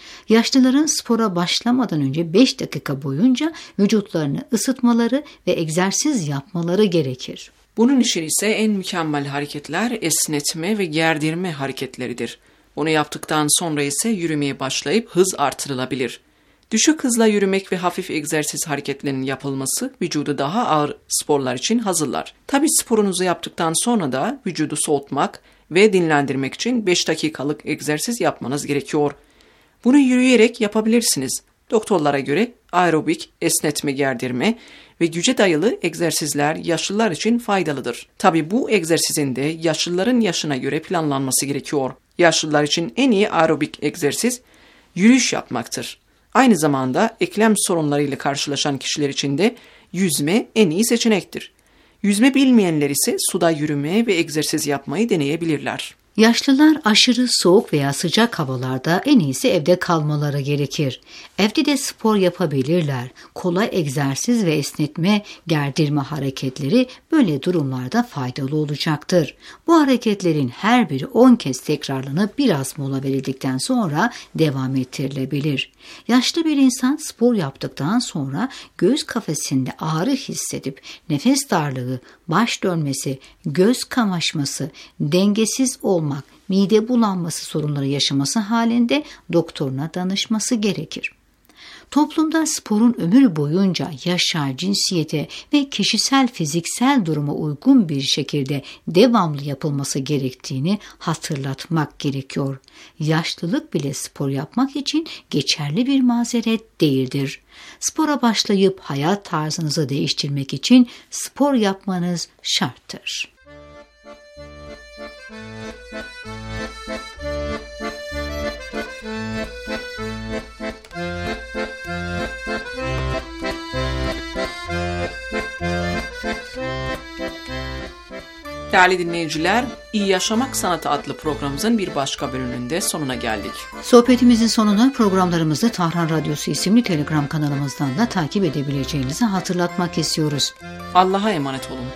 Yaşlıların spora başlamadan önce beş dakika boyunca vücutlarını ısıtmaları ve egzersiz yapmaları gerekir. Bunun için ise en mükemmel hareketler esnetme ve gerdirme hareketleridir. Bunu yaptıktan sonra ise yürümeye başlayıp hız artırılabilir. Düşük hızla yürümek ve hafif egzersiz hareketlerinin yapılması vücudu daha ağır sporlar için hazırlar. Tabii sporunuzu yaptıktan sonra da vücudu soğutmak ve dinlendirmek için beş dakikalık egzersiz yapmanız gerekiyor. Bunu yürüyerek yapabilirsiniz. Doktorlara göre aerobik, esnetme, gerdirme ve güce dayalı egzersizler yaşlılar için faydalıdır. Tabii bu egzersizin de yaşlıların yaşına göre planlanması gerekiyor. Yaşlılar için en iyi aerobik egzersiz yürüyüş yapmaktır. Aynı zamanda eklem sorunlarıyla karşılaşan kişiler için de yüzme en iyi seçenektir. Yüzme bilmeyenler ise suda yürüme ve egzersiz yapmayı deneyebilirler. Yaşlılar aşırı soğuk veya sıcak havalarda en iyisi evde kalmaları gerekir. Evde de spor yapabilirler. Kolay egzersiz ve esnetme, gerdirme hareketleri böyle durumlarda faydalı olacaktır. Bu hareketlerin her biri on kez tekrarlanıp biraz mola verildikten sonra devam ettirilebilir. Yaşlı bir insan spor yaptıktan sonra göğüs kafesinde ağrı hissedip nefes darlığı, baş dönmesi, göz kamaşması, dengesiz olmak, mide bulanması sorunları yaşaması halinde doktoruna danışması gerekir. Toplumda sporun ömür boyunca yaşa, cinsiyete ve kişisel fiziksel duruma uygun bir şekilde devamlı yapılması gerektiğini hatırlatmak gerekiyor. Yaşlılık bile spor yapmak için geçerli bir mazeret değildir. Spora başlayıp hayat tarzınızı değiştirmek için spor yapmanız şarttır. Değerli dinleyiciler, İyi Yaşamak Sanatı adlı programımızın bir başka bölümünde sonuna geldik. Sohbetimizin sonuna programlarımızı Tahran Radyosu isimli Telegram kanalımızdan da takip edebileceğinizi hatırlatmak istiyoruz. Allah'a emanet olun.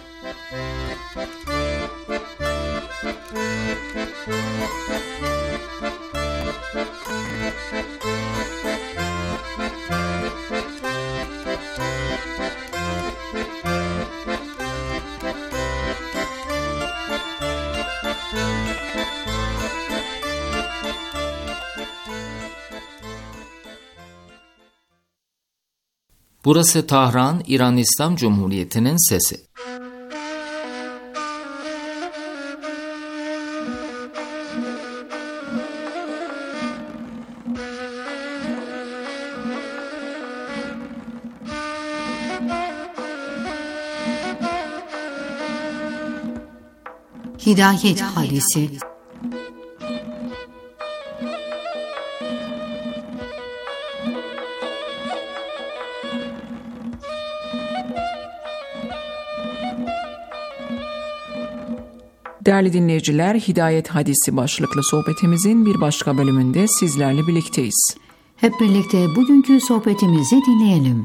Burası Tahran, İran İslam Cumhuriyeti'nin sesi. Hidayet Hadisi. Değerli dinleyiciler, Hidayet Hadisi başlıklı sohbetimizin bir başka bölümünde sizlerle birlikteyiz. Hep birlikte bugünkü sohbetimizi dinleyelim.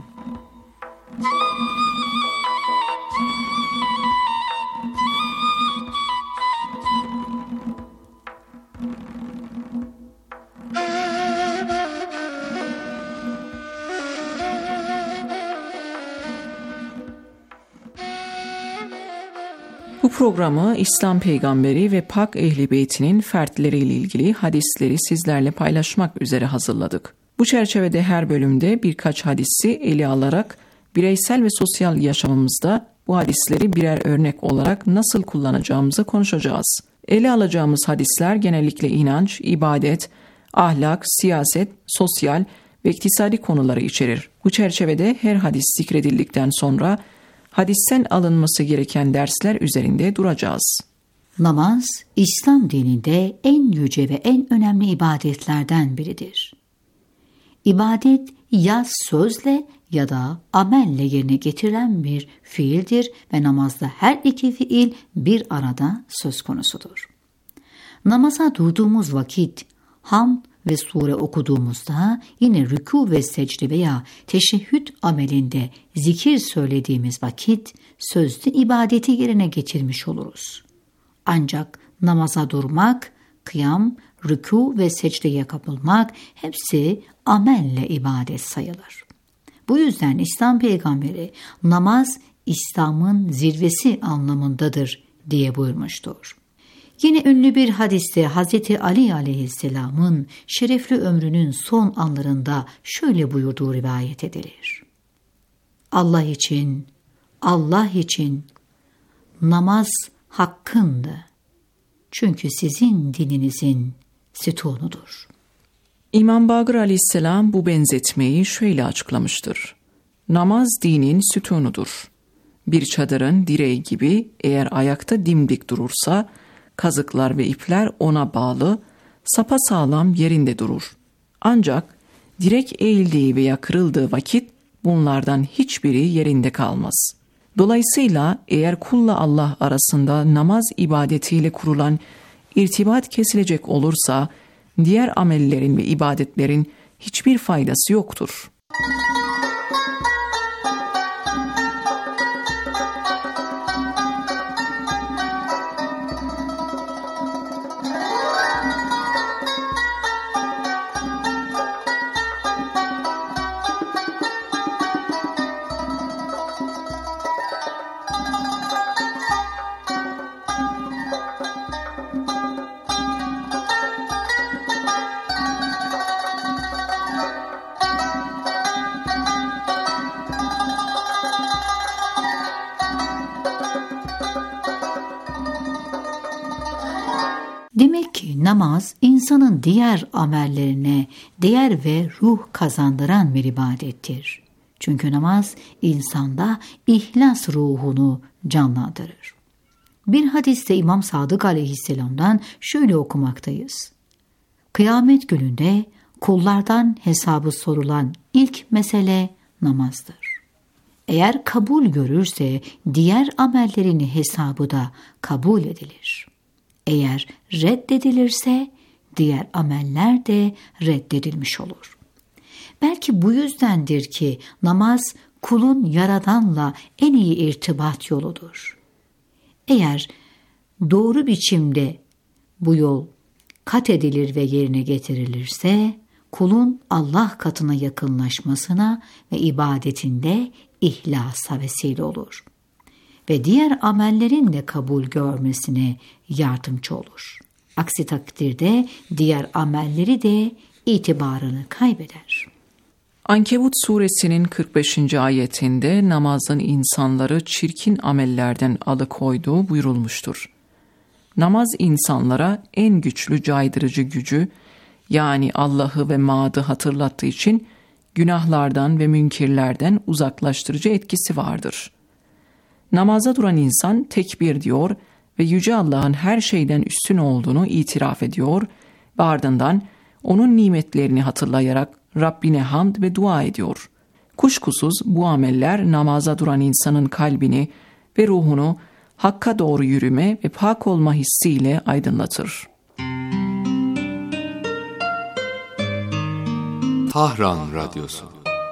Bu programı İslam peygamberi ve Pak Ehl-i Beyt'inin fertleriyle ilgili hadisleri sizlerle paylaşmak üzere hazırladık. Bu çerçevede her bölümde birkaç hadisi ele alarak bireysel ve sosyal yaşamımızda bu hadisleri birer örnek olarak nasıl kullanacağımızı konuşacağız. Ele alacağımız hadisler genellikle inanç, ibadet, ahlak, siyaset, sosyal ve iktisadi konuları içerir. Bu çerçevede her hadis zikredildikten sonra hadisten alınması gereken dersler üzerinde duracağız. Namaz, İslam dininde en yüce ve en önemli ibadetlerden biridir. İbadet ya sözle ya da amelle yerine getirilen bir fiildir ve namazda her iki fiil bir arada söz konusudur. Namaza durduğumuz vakit, hamd ve sure okuduğumuzda yine rükû ve secde veya teşehhüd amelinde zikir söylediğimiz vakit sözlü ibadeti yerine getirmiş oluruz. Ancak namaza durmak, kıyam, rükû ve secdeye kapılmak hepsi amelle ibadet sayılır. Bu yüzden İslam peygamberi namaz İslam'ın zirvesi anlamındadır diye buyurmuştur. Yine ünlü bir hadiste Hazreti Ali aleyhisselamın şerefli ömrünün son anlarında şöyle buyurduğu rivayet edilir. Allah için, Allah için namaz hakkındı. Çünkü sizin dininizin sütunudur. İmam Bakır aleyhisselam bu benzetmeyi şöyle açıklamıştır. Namaz dinin sütunudur. Bir çadırın direği gibi eğer ayakta dimdik durursa, kazıklar ve ipler ona bağlı, sapasağlam yerinde durur. Ancak direk eğildiği veya kırıldığı vakit bunlardan hiçbiri yerinde kalmaz. Dolayısıyla eğer kulla Allah arasında namaz ibadetiyle kurulan irtibat kesilecek olursa, diğer amellerin ve ibadetlerin hiçbir faydası yoktur. Demek ki namaz insanın diğer amellerine değer ve ruh kazandıran bir ibadettir. Çünkü namaz insanda ihlas ruhunu canlandırır. Bir hadiste İmam Sadık aleyhisselamdan şöyle okumaktayız. Kıyamet gününde kullardan hesabı sorulan ilk mesele namazdır. Eğer kabul görürse diğer amellerin hesabı da kabul edilir. Eğer reddedilirse diğer ameller de reddedilmiş olur. Belki bu yüzdendir ki namaz kulun Yaradan'la en iyi irtibat yoludur. Eğer doğru biçimde bu yol kat edilir ve yerine getirilirse kulun Allah katına yakınlaşmasına ve ibadetinde ihlasa vesile olur. Ve diğer amellerin de kabul görmesine yardımcı olur. Aksi takdirde diğer amelleri de itibarını kaybeder. Ankebut suresinin kırk beşinci ayetinde namazın insanları çirkin amellerden alıkoyduğu buyurulmuştur. Namaz insanlara en güçlü caydırıcı gücü, yani Allah'ı ve Ma'dı hatırlattığı için günahlardan ve münkirlerden uzaklaştırıcı etkisi vardır. Namaza duran insan tekbir diyor ve Yüce Allah'ın her şeyden üstün olduğunu itiraf ediyor ve ardından onun nimetlerini hatırlayarak Rabbine hamd ve dua ediyor. Kuşkusuz bu ameller namaza duran insanın kalbini ve ruhunu Hakk'a doğru yürüme ve pak olma hissiyle aydınlatır. Tahran Radyosu.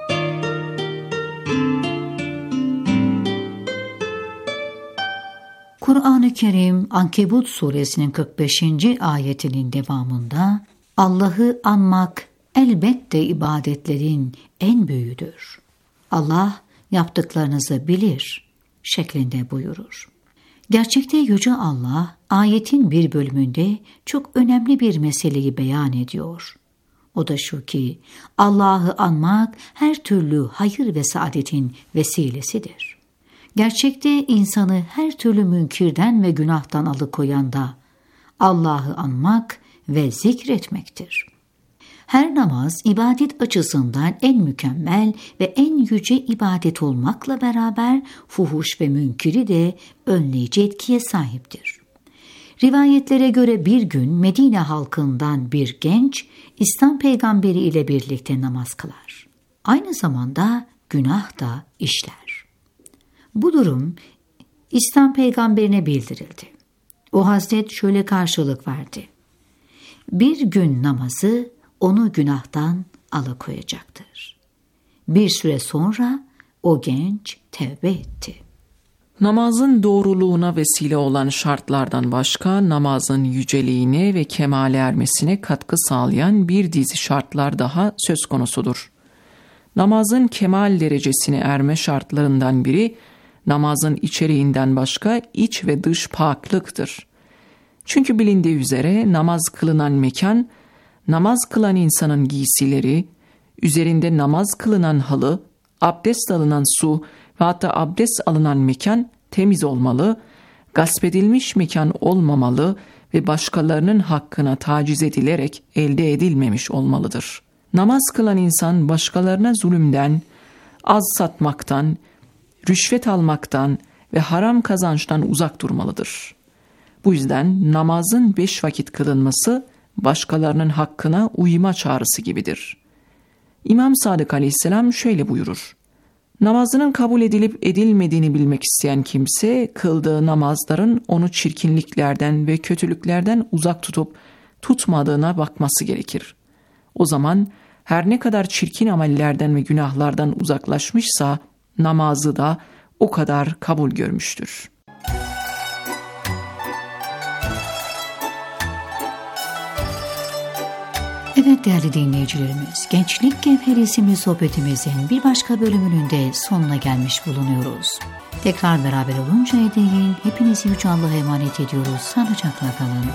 Kur'an-ı Kerim Ankebut suresinin kırk beşinci ayetinin devamında Allah'ı anmak elbette ibadetlerin en büyüğüdür. Allah yaptıklarınızı bilir şeklinde buyurur. Gerçekte Yüce Allah ayetin bir bölümünde çok önemli bir meseleyi beyan ediyor. O da şu ki Allah'ı anmak her türlü hayır ve saadetin vesilesidir. Gerçekte insanı her türlü münkirden ve günahtan alıkoyan da Allah'ı anmak ve zikretmektir. Her namaz ibadet açısından en mükemmel ve en yüce ibadet olmakla beraber fuhuş ve münkiri de önleyici etkiye sahiptir. Rivayetlere göre bir gün Medine halkından bir genç İslam peygamberi ile birlikte namaz kılar. Aynı zamanda günah da işler. Bu durum İslam peygamberine bildirildi. O Hazret şöyle karşılık verdi. Bir gün namazı onu günahtan alıkoyacaktır. Bir süre sonra o genç tevbe etti. Namazın doğruluğuna vesile olan şartlardan başka, namazın yüceliğine ve kemale ermesine katkı sağlayan bir dizi şartlar daha söz konusudur. Namazın kemal derecesine erme şartlarından biri, namazın içeriğinden başka iç ve dış paklıktır. Çünkü bilindiği üzere namaz kılınan mekan, namaz kılan insanın giysileri, üzerinde namaz kılınan halı, abdest alınan su ve hatta abdest alınan mekan temiz olmalı, gasp edilmiş mekan olmamalı ve başkalarının hakkına taciz edilerek elde edilmemiş olmalıdır. Namaz kılan insan başkalarına zulümden, az satmaktan, rüşvet almaktan ve haram kazançtan uzak durmalıdır. Bu yüzden namazın beş vakit kılınması başkalarının hakkına uyma çağrısı gibidir. İmam Sadık Aleyhisselam şöyle buyurur: namazının kabul edilip edilmediğini bilmek isteyen kimse, kıldığı namazların onu çirkinliklerden ve kötülüklerden uzak tutup tutmadığına bakması gerekir. O zaman her ne kadar çirkin amellerden ve günahlardan uzaklaşmışsa, namazı da o kadar kabul görmüştür. Evet değerli dinleyicilerimiz, Gençlik Gevheri isimli sohbetimizin bir başka bölümünün de sonuna gelmiş bulunuyoruz. Tekrar beraber oluncaya değin hepinizi Yüce Allah'a emanet ediyoruz. Sağlıcakla kalın.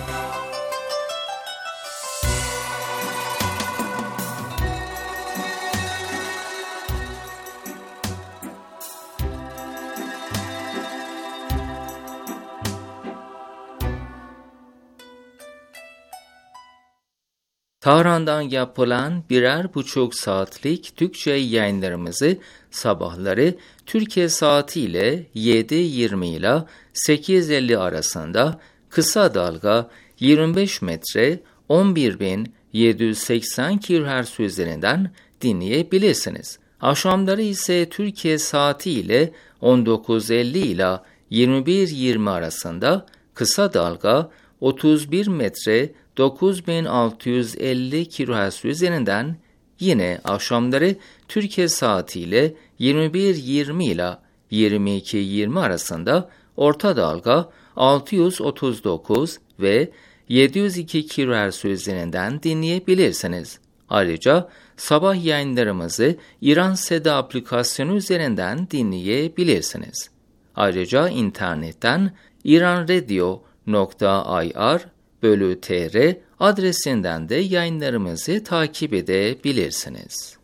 Tahran'dan yapılan birer buçuk saatlik Türkçe yayınlarımızı sabahları Türkiye saatiyle yedi yirmi ile sekiz elli arasında kısa dalga yirmi beş metre on bir bin yedi yüz seksen kilohertz üzerinden dinleyebilirsiniz. Akşamları ise Türkiye saatiyle on dokuz elli ile yirmi bir yirmi arasında kısa dalga otuz bir metre dokuz bin altı yüz elli kilohertz üzerinden, yine akşamları Türkiye saatiyle yirmi bir yirmi ile yirmi iki yirmi arasında orta dalga altı yüz otuz dokuz ve yedi yüz iki kilohertz üzerinden dinleyebilirsiniz. Ayrıca sabah yayınlarımızı İran Seda aplikasyonu üzerinden dinleyebilirsiniz. Ayrıca internetten iranradio nokta ir bölü tr adresinden de yayınlarımızı takip edebilirsiniz.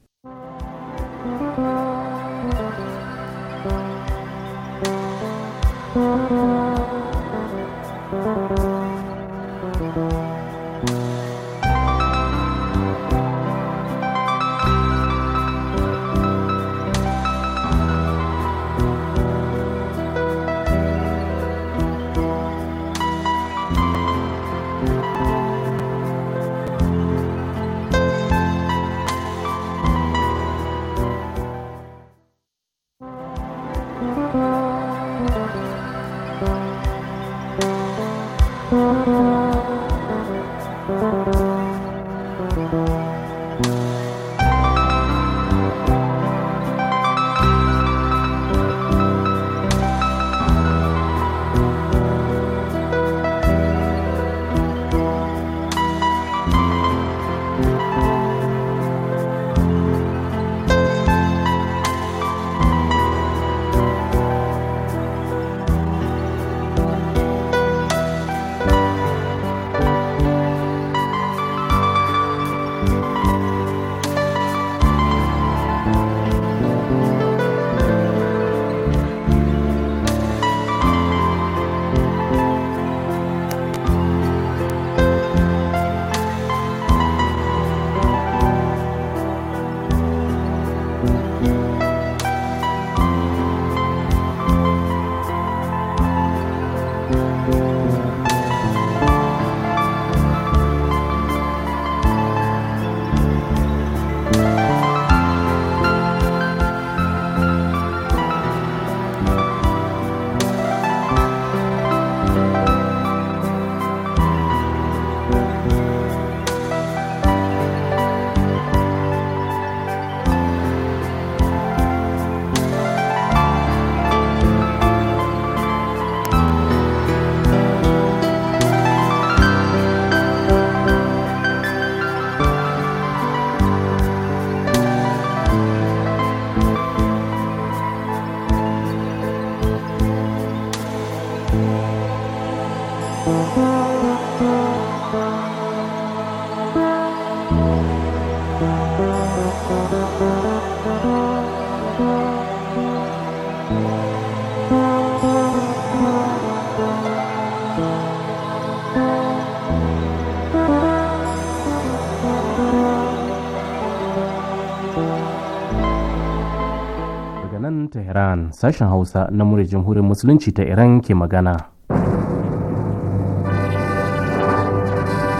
Tehran, sashen Hausa na muryar Jamhuriyar Musulunci ta Iran ke magana.